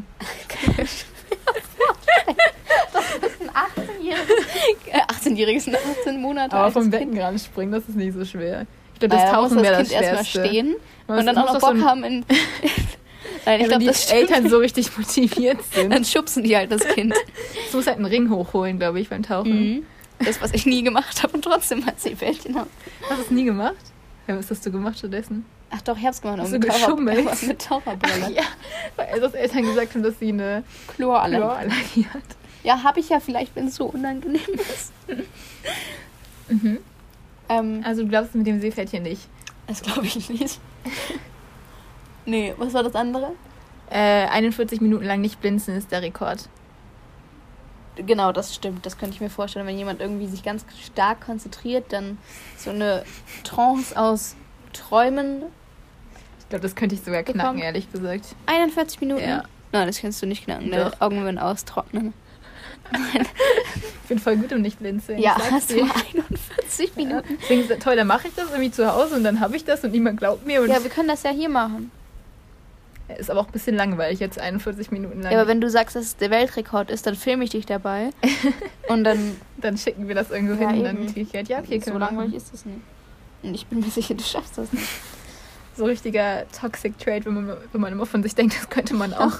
ein achtzehnjähriges, äh, achtzehnjähriges, achtzehn Monate
Aber
altes
vom
Kind.
Beckenrand springen, das ist nicht so schwer. Ich glaube, das
Naja,
Tauchen
muss
wäre
das
das
Kind erstmal
Schwerste.
stehen
Man
und dann
muss-
auch noch
muss doch
Bock
so ein-
haben in... Nein, ich
Ja, wenn
glaube,
die
das stimmt.
Eltern so richtig motiviert sind.
Dann schubsen die halt das Kind.
Es muss halt einen Ring hochholen, glaube ich, beim Tauchen.
Mhm. Das, was ich nie gemacht habe und trotzdem hat Seepferdchen haben.
Hast du es nie gemacht? Ja, was hast du gemacht stattdessen?
Ach doch, ich hab's gemacht.
Hast
aber
du
mit Taucher-
geschummelt?
aber mit Taucherbrille.
Ja, weil das Eltern gesagt haben, dass sie eine
Chlorallergie.
Chlorallergie hat.
Ja, habe ich ja vielleicht, wenn es so unangenehm ist.
Mhm.
Ähm,
Also du glaubst mit dem Seepferdchen nicht?
das glaube ich nicht. Nee, was war das andere?
Äh, einundvierzig Minuten lang nicht blinzeln ist der Rekord.
Genau, das stimmt. Das könnte ich mir vorstellen. Wenn jemand irgendwie sich ganz stark konzentriert, dann so eine Trance aus Träumen.
Ich glaube, das könnte ich sogar knacken,
Bekommen.
ehrlich gesagt.
einundvierzig Minuten?
Ja.
Nein, das kannst du nicht knacken. Deine
Doch.
Augen werden austrocknen.
Ich bin voll gut im Nicht-Blinzeln.
Ja,
ich sag's
hast du
dir.
einundvierzig
Ja.
Minuten.
Deswegen ist es toll, dann mache ich das irgendwie zu Hause und dann habe ich das und niemand glaubt mir. Und
Ja, wir können das ja hier machen.
ist aber auch ein bisschen langweilig, jetzt einundvierzig Minuten lang.
Ja, aber wenn du sagst, dass es der Weltrekord ist, dann filme ich dich dabei. Und dann...
Dann schicken wir das irgendwo
Ja,
hin und
eben.
dann kriege ich halt, ja, okay,
so
können wir
langweilig
machen.
ist das nicht. Und ich bin mir sicher, du schaffst das nicht.
So richtiger Toxic Trade, wenn man, wenn man immer von sich denkt, das könnte man auch.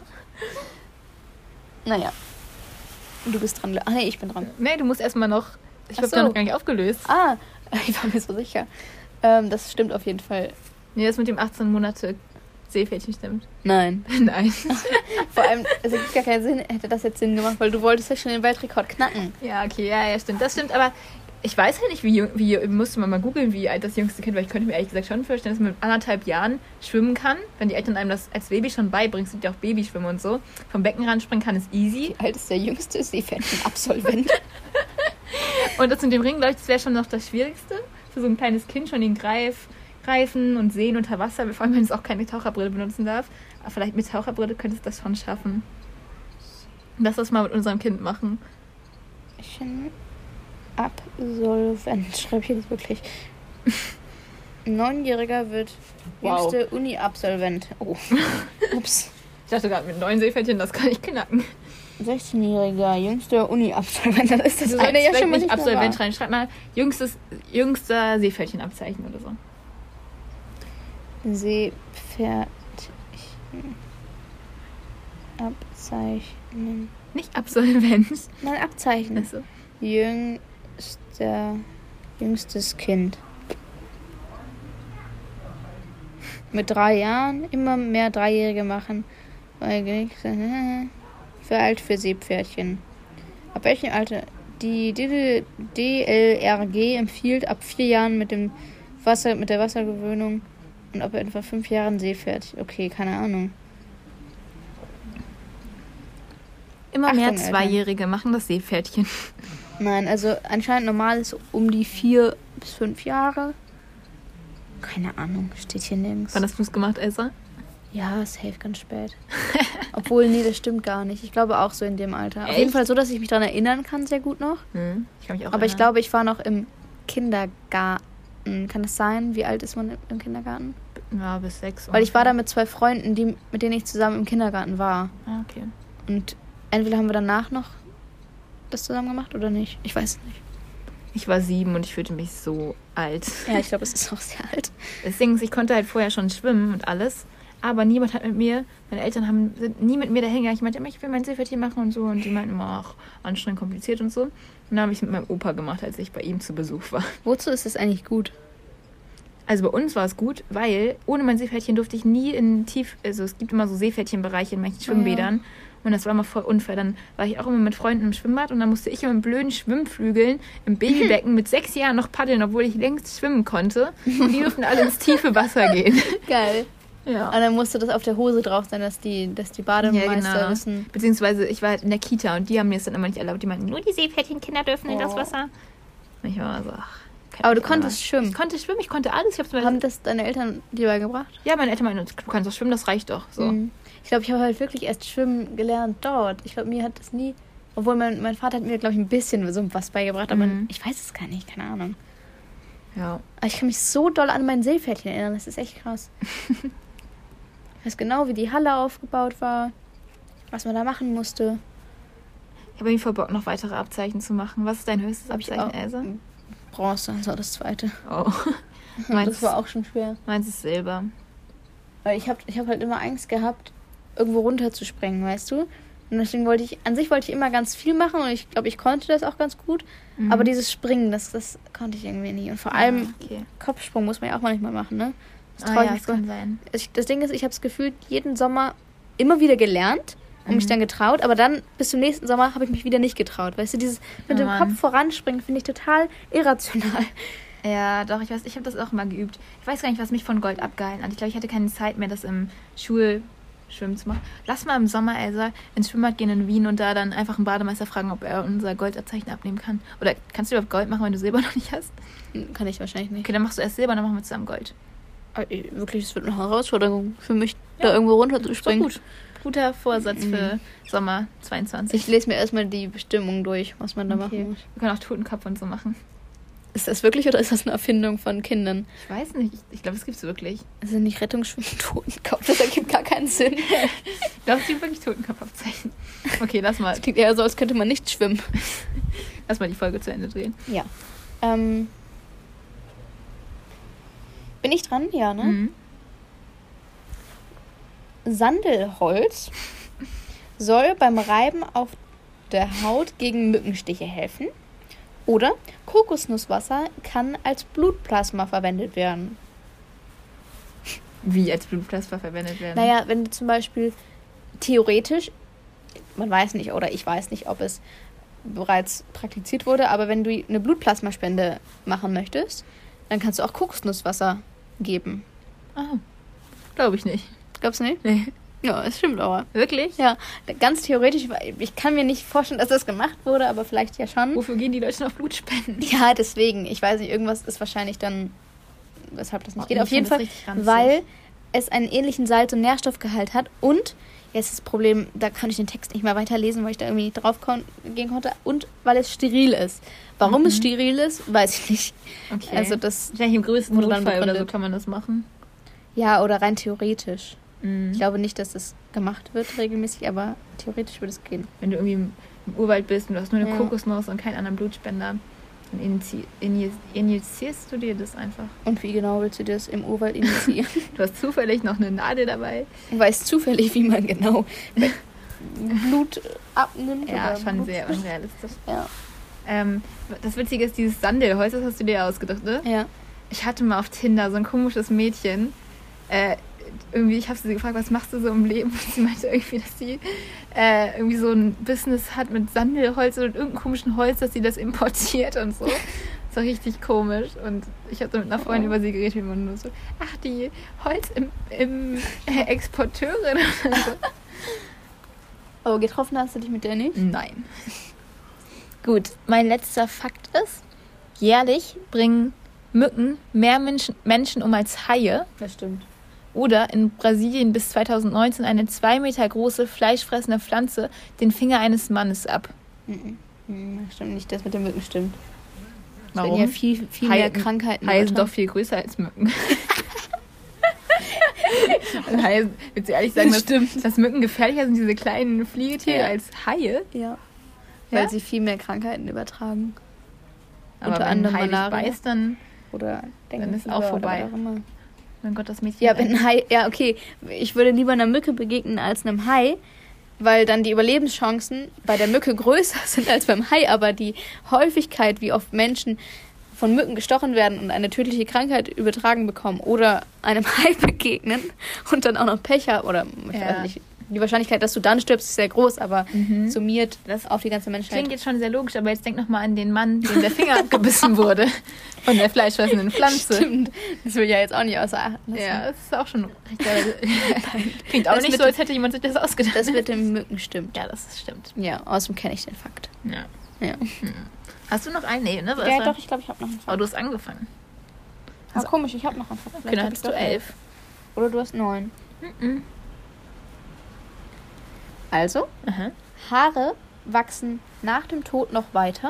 Naja. Und du bist dran. Ah, nee, ich bin dran.
Nee, du musst erstmal noch. Ich
Ach
habe
so.
da noch gar nicht aufgelöst.
Ah, ich war mir so sicher. Ähm, das stimmt auf jeden Fall.
Nee, das mit dem achtzehn Monate Seepferdchen stimmt.
Nein.
Nein.
Vor allem, es ergibt gar keinen Sinn, hätte das jetzt Sinn gemacht, weil du wolltest ja schon den Weltrekord knacken.
Ja, okay, ja, ja, stimmt. Das stimmt, aber ich weiß ja nicht, wie, jung- wie musste man mal googeln, wie alt das jüngste Kind war. Ich könnte mir ehrlich gesagt schon vorstellen, dass man mit anderthalb Jahren schwimmen kann. Wenn die Eltern einem das als Baby schon beibringen, es gibt ja auch Babyschwimmen und so. Vom Beckenrand springen kann, ist easy.
Wie alt ist der jüngste Seepferdchen-Absolvent?
Und das mit dem Ring, glaube ich, das wäre schon noch das Schwierigste. Für so ein kleines Kind schon den Greif, Greifen und Sehen unter Wasser, vor allem wenn es auch keine Taucherbrille benutzen darf. Aber vielleicht mit Taucherbrille könnte es das schon schaffen. Lass das mal mit unserem Kind machen.
Absolvent. Schreibe ich jetzt wirklich. Ein Neunjähriger wird
Wow.
jüngste Uni-Absolvent. Oh. Ups.
Ich dachte gerade, mit neun Seepferdchen, das kann ich knacken.
sechzehnjähriger jüngster Uni-Absolvent. Dann ist das
Du
eine ja
solltest
schon mal
nicht
nicht
Absolvent
mehr wahr.
rein. Schreib mal jüngstes, jüngster Seepferdchenabzeichen oder so.
Seepferdchen. Abzeichnen.
Nicht Absolvent.
Nein, Abzeichen.
Also,
Jüngster. Jüngstes Kind. Mit drei Jahren immer mehr Dreijährige machen. Für alt für Seepferdchen. Ab welchem Alter? Die D L R G empfiehlt ab vier Jahren mit dem Wasser, mit der Wassergewöhnung und ab etwa fünf Jahren seepferdlich. Okay, keine Ahnung.
Immer mehr
Achtung,
Zweijährige Eltern. Machen das Seepferdchen.
Nein, also anscheinend normal ist um die vier bis fünf Jahre. Keine Ahnung, steht hier nirgends.
Wann hast du es gemacht, Elsa?
Ja, safe ganz spät. Obwohl, nee, das stimmt gar nicht. Ich glaube auch so in dem Alter.
Echt?
Auf jeden Fall so, dass ich mich daran erinnern kann, sehr gut noch.
Hm, ich kann mich auch
Aber
erinnern.
ich glaube, ich war noch im Kindergarten. Kann das sein? Wie alt ist man im Kindergarten?
Ja, bis sechs.
Weil ich war da mit zwei Freunden, die, mit denen ich zusammen im Kindergarten war.
Ah, okay.
Und entweder haben wir danach noch das zusammen gemacht oder nicht. Ich weiß es nicht.
Ich war sieben und ich fühlte mich so alt.
Ja, ich glaube, es ist auch sehr alt.
Deswegen, ich konnte halt vorher schon schwimmen und alles. Aber niemand hat mit mir, meine Eltern haben, sind nie mit mir dahin gegangen. Ich meinte immer, ich will mein Seepferdchen machen und so. Und die meinten immer, ach, anstrengend, kompliziert und so. Und dann habe ich es mit meinem Opa gemacht, als ich bei ihm zu Besuch war.
Wozu ist es eigentlich gut?
Also bei uns war es gut, weil ohne mein Seepferdchen durfte ich nie in tief, also es gibt immer so Seepferdchenbereiche in manchen Schwimmbädern. Ja. Und das war immer voll unfair. Dann war ich auch immer mit Freunden im Schwimmbad und dann musste ich immer mit blöden Schwimmflügeln im Babybecken mit sechs Jahren noch paddeln, obwohl ich längst schwimmen konnte. Und die durften alle ins tiefe Wasser gehen.
Geil.
Ja.
Und dann musste das auf der Hose drauf sein, dass die, dass die Bademeister
ja, genau.
wissen.
Beziehungsweise ich war halt in der Kita und die haben mir es dann immer nicht erlaubt. Die meinten, nur die Seepferdchenkinder dürfen oh. in das Wasser. Und ich war so, ach.
Aber du konntest schwimmen?
Ich konnte schwimmen, ich konnte alles. Ich
Haben das deine Eltern dir beigebracht?
Ja, meine Eltern meinten, du kannst doch schwimmen, das reicht doch. So.
Mhm. Ich glaube, ich habe halt wirklich erst schwimmen gelernt dort. Ich glaube, mir hat das nie... Obwohl mein, mein Vater hat mir, glaube ich, ein bisschen so was beigebracht, aber mhm. ich weiß es gar nicht, keine Ahnung.
Ja.
Aber ich kann mich so doll an mein Seepferdchen erinnern, das ist echt krass. Ich weiß genau, wie die Halle aufgebaut war, was man da machen musste.
Ich habe irgendwie voll Bock, noch weitere Abzeichen zu machen. Was ist dein höchstes Abzeichen, Elsa?
Bronze, das war das zweite.
Oh.
Das war auch schon schwer.
Meins ist Silber.
Weil ich habe ich hab halt immer Angst gehabt, irgendwo runterzuspringen, weißt du? Und deswegen wollte ich, an sich wollte ich immer ganz viel machen und ich glaube, ich konnte das auch ganz gut. Mhm. Aber dieses Springen, das, das konnte ich irgendwie nie. Und vor
ja,
allem
okay.
Kopfsprung muss man ja auch manchmal machen, ne? Das,
ah, ja, das kann sein.
Das Ding ist, ich habe es gefühlt jeden Sommer immer wieder gelernt und mhm. mich dann getraut, aber dann bis zum nächsten Sommer habe ich mich wieder nicht getraut. Weißt du, dieses mit oh, dem Mann. Kopf voranspringen finde ich total irrational.
Ja, doch, ich weiß, ich habe das auch mal geübt. Ich weiß gar nicht, was mich von Gold abgehalten hat. Ich glaube, ich hatte keine Zeit mehr, das im Schulschwimmen zu machen. Lass mal im Sommer, Elsa, ins Schwimmbad gehen in Wien und da dann einfach einen Bademeister fragen, ob er unser Goldabzeichen abnehmen kann. Oder kannst du überhaupt Gold machen, wenn du Silber noch nicht hast?
Kann ich wahrscheinlich nicht.
Okay, dann machst du erst Silber, dann machen wir zusammen Gold.
Wirklich, es wird eine Herausforderung für mich, ja. da irgendwo runter zu springen.
Gut. Guter Vorsatz mhm. für Sommer zweiundzwanzig.
Ich lese mir erstmal die Bestimmungen durch, was man da
okay.
machen muss.
Wir können auch Totenkopf und so machen.
Ist das wirklich oder ist das eine Erfindung von Kindern?
Ich weiß nicht. Ich, ich glaube, es gibt es wirklich.
Also nicht Rettungsschwimmen, Totenkopf. Das ergibt gar keinen Sinn.
Doch, es gibt wirklich Totenkopfabzeichen. Okay, lass mal.
Das klingt eher so, als könnte man nicht schwimmen.
Lass mal die Folge zu Ende drehen.
Ja. Ähm... Bin ich dran? Ja, ne? Mhm. Sandelholz soll beim Reiben auf der Haut gegen Mückenstiche helfen. Oder Kokosnusswasser kann als Blutplasma verwendet werden.
Wie als Blutplasma verwendet werden?
Naja, wenn du zum Beispiel theoretisch, man weiß nicht oder ich weiß nicht, ob es bereits praktiziert wurde, aber wenn du eine Blutplasmaspende machen möchtest, dann kannst du auch Kokosnusswasser geben.
Ah, glaube ich nicht.
Glaubst du nicht?
Nee.
Ja, es stimmt aber.
Wirklich?
Ja, ganz theoretisch, ich kann mir nicht vorstellen, dass das gemacht wurde, aber vielleicht ja schon.
Wofür gehen die Leute noch Blut spenden?
Ja, deswegen. Ich weiß nicht, irgendwas ist wahrscheinlich dann, weshalb das nicht
oh,
geht. Auf jeden Fall, weil es einen ähnlichen Salz- und Nährstoffgehalt hat und, jetzt ist das Problem, da kann ich den Text nicht mehr weiterlesen, weil ich da irgendwie nicht drauf kon- gehen konnte, und weil es steril ist. Warum mhm. es steril ist, weiß ich nicht.
Okay.
Also das
wahrscheinlich im größten Notfall oder so kann man das machen.
Ja, oder rein theoretisch.
Mhm.
Ich glaube nicht, dass das gemacht wird regelmäßig, aber theoretisch würde es gehen.
Wenn du irgendwie im Urwald bist und du hast nur eine
ja.
Kokosnuss und keinen anderen Blutspender, dann initi- inji- injizierst du dir das einfach.
Und wie genau willst du das im Urwald initiieren?
Du hast zufällig noch eine Nadel dabei.
Du weißt zufällig, wie man genau Blut abnimmt.
Ja,
oder
schon
Blut
sehr unrealistisch.
Ja.
Ähm, das Witzige ist, dieses Sandelholz, das hast du dir ausgedacht, ne?
Ja.
Ich hatte mal auf Tinder so ein komisches Mädchen, äh, irgendwie, ich habe sie gefragt, was machst du so im Leben? Und sie meinte irgendwie, dass sie äh, irgendwie so ein Business hat mit Sandelholz und irgendeinem komischen Holz, dass sie das importiert und so. Das war richtig komisch. Und ich habe so mit einer Freundin oh. über sie geredet, wie man nur so, ach, die Holz im, im äh, Exporteurin oder so.
Aber getroffen hast du dich mit der nicht?
Nein. Gut, mein letzter Fakt ist, jährlich bringen Mücken mehr Menschen, Menschen um als Haie.
Das stimmt.
Oder in Brasilien bis zwanzig neunzehn eine zwei Meter große, fleischfressende Pflanze den Finger eines Mannes ab.
Mhm. Mhm, stimmt nicht, das mit den Mücken stimmt. Es
Warum?
ja viel, viel
Haie,
mehr Krankheiten.
Haie sind doch viel größer als Mücken. Also Haie, willst du ehrlich sagen, dass, dass Mücken gefährlicher sind, diese kleinen Fliegetiere, ja. als Haie?
Ja. Weil
ja?
sie viel mehr Krankheiten übertragen.
Aber Unter anderem Malaria. Beißt, dann,
oder
dann ist auch vorbei. Mein Gott, das Mädchen.
Ja, wenn ein Hai, ja, okay. Ich würde lieber einer Mücke begegnen als einem Hai, weil dann die Überlebenschancen bei der Mücke größer sind als beim Hai, aber die Häufigkeit, wie oft Menschen von Mücken gestochen werden und eine tödliche Krankheit übertragen bekommen oder einem Hai begegnen und dann auch noch Pech haben, oder ich
ja.
weiß nicht, die Wahrscheinlichkeit, dass du dann stirbst, ist sehr groß, aber mhm. summiert das auf die ganze Menschheit.
Klingt jetzt schon sehr logisch, aber jetzt denk noch mal an den Mann, dem der Finger abgebissen wurde von der fleischfressenden Pflanze.
Stimmt, das will ja jetzt auch nicht außer Acht lassen.
Ja, das ist auch schon richtig. Klingt auch das nicht so, als hätte jemand sich das ausgedacht.
Das mit den Mücken stimmt.
Ja, das stimmt.
Ja, außerdem kenne ich den Fakt.
Ja.
ja.
Hm. Hast du noch einen? Nee, ne? Was
ja, doch, ich glaube, ich habe noch einen Fakt.
Aber du hast angefangen.
Ah, also, komisch, ich habe noch einen Fakt.
Vielleicht genau, hast du elf.
Oder du hast neun.
Mhm.
Also,
Aha.
Haare wachsen nach dem Tod noch weiter.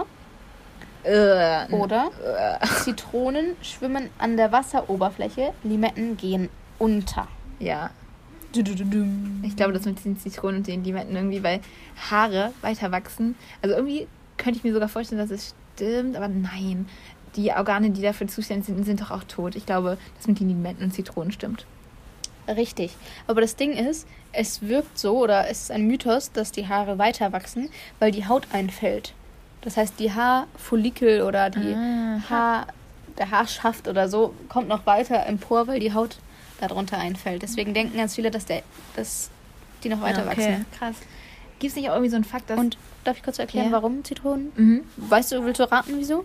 Äh,
Oder
äh.
Zitronen schwimmen an der Wasseroberfläche, Limetten gehen unter.
Ja. Ich glaube, das mit den Zitronen und den Limetten irgendwie, weil Haare weiter wachsen. Also irgendwie könnte ich mir sogar vorstellen, dass es stimmt, aber nein. Die Organe, die dafür zuständig sind, sind doch auch tot. Ich glaube, das mit den Limetten und Zitronen stimmt.
Richtig. Aber das Ding ist, es wirkt so, oder es ist ein Mythos, dass die Haare weiter wachsen, weil die Haut einfällt. Das heißt, die Haarfollikel oder die
ah.
Haar, der Haarschaft oder so kommt noch weiter empor, weil die Haut darunter einfällt. Deswegen denken ganz viele, dass, der, dass die noch weiter
ja, okay.
wachsen.
Krass. Gibt es nicht auch irgendwie so einen Fakt, dass...
Und darf ich kurz erklären,
ja.
warum Zitronen?
Mhm.
Weißt du, willst du raten, wieso?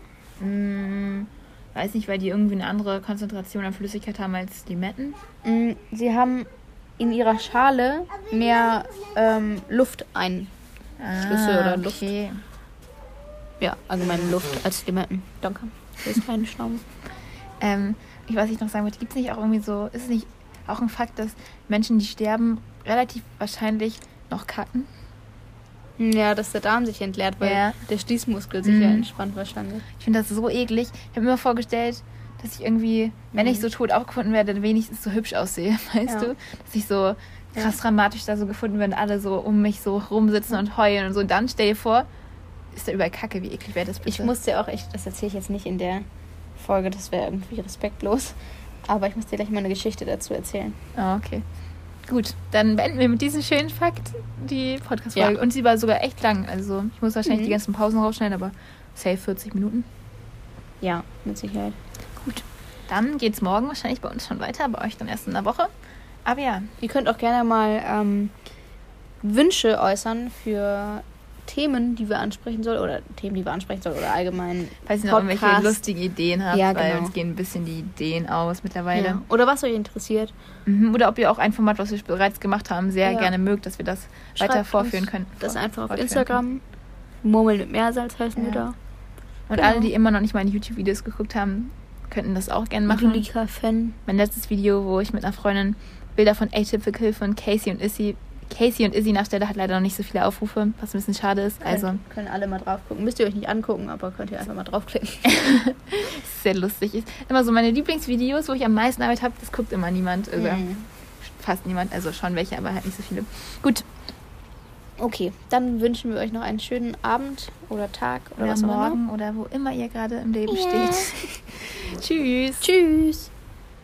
Mm, weiß nicht, weil die irgendwie eine andere Konzentration an Flüssigkeit haben als Limetten.
Mm, sie haben in ihrer Schale mehr ähm, Lufteinschlüsse
ah,
oder Luft.
Okay.
Ja, allgemein Luft als Limetten. Danke. Das ist keine Schnauze.
ähm, ich weiß nicht noch sagen wollte, gibt es nicht auch irgendwie so, ist es nicht auch ein Fakt, dass Menschen, die sterben, relativ wahrscheinlich noch kacken?
Ja, dass der Darm sich entleert, weil
ja.
der Schließmuskel sich
mhm.
ja entspannt wahrscheinlich.
Ich finde das so eklig. Ich habe mir immer vorgestellt, dass ich irgendwie, wenn mhm. ich so tot aufgefunden werde, dann wenigstens so hübsch aussehe, weißt ja. du? Dass ich so krass ja. dramatisch da so gefunden werde, alle so um mich so rumsitzen und heulen und so. Und dann stell dir vor, ist da überall Kacke, wie eklig wäre das bitte?
Ich musste auch echt, das erzähle ich jetzt nicht in der Folge, das wäre irgendwie respektlos, aber ich muss dir gleich mal eine Geschichte dazu erzählen.
Ah, okay. Gut, dann beenden wir mit diesem schönen Fakt die Podcast-Folge. Ja. Und sie war sogar echt lang, also ich muss wahrscheinlich mhm. die ganzen Pausen rausschneiden, aber safe vierzig Minuten.
Ja, mit Sicherheit.
Gut, dann geht's morgen wahrscheinlich bei uns schon weiter, bei euch dann erst in der Woche. Aber ja.
Ihr könnt auch gerne mal ähm, Wünsche äußern für Themen, die wir ansprechen sollen, oder Themen, die wir ansprechen sollen, oder allgemein
falls ihr noch irgendwelche lustigen Ideen habt,
ja,
weil
genau.
uns gehen ein bisschen die Ideen aus mittlerweile.
Ja. Oder was euch interessiert.
Mhm. Oder ob ihr auch ein Format, was wir bereits gemacht haben, sehr ja. gerne mögt, dass wir das Schreibt weiter vorführen können.
Das einfach auf Instagram. Murmeln mit Meersalz heißen ja. wir da.
Und genau. alle, die immer noch nicht meine YouTube-Videos geguckt haben, könnten das auch gerne machen.
Julika-Fan.
Mein letztes Video, wo ich mit einer Freundin Bilder von Atypical von Casey und Issy Casey und Izzy nachstelle, hat leider noch nicht so viele Aufrufe, was ein bisschen schade ist. Also
können, können alle mal drauf gucken. Müsst ihr euch nicht angucken, aber könnt ihr einfach mal draufklicken.
Ist sehr lustig. Ist immer so meine Lieblingsvideos, wo ich am meisten Arbeit habe, das guckt immer niemand. Also mm. fast niemand. Also schon welche, aber halt nicht so viele. Gut.
Okay, dann wünschen wir euch noch einen schönen Abend oder Tag oder,
oder
was
morgen oder wo immer ihr gerade im Leben
yeah.
steht. Tschüss.
Tschüss.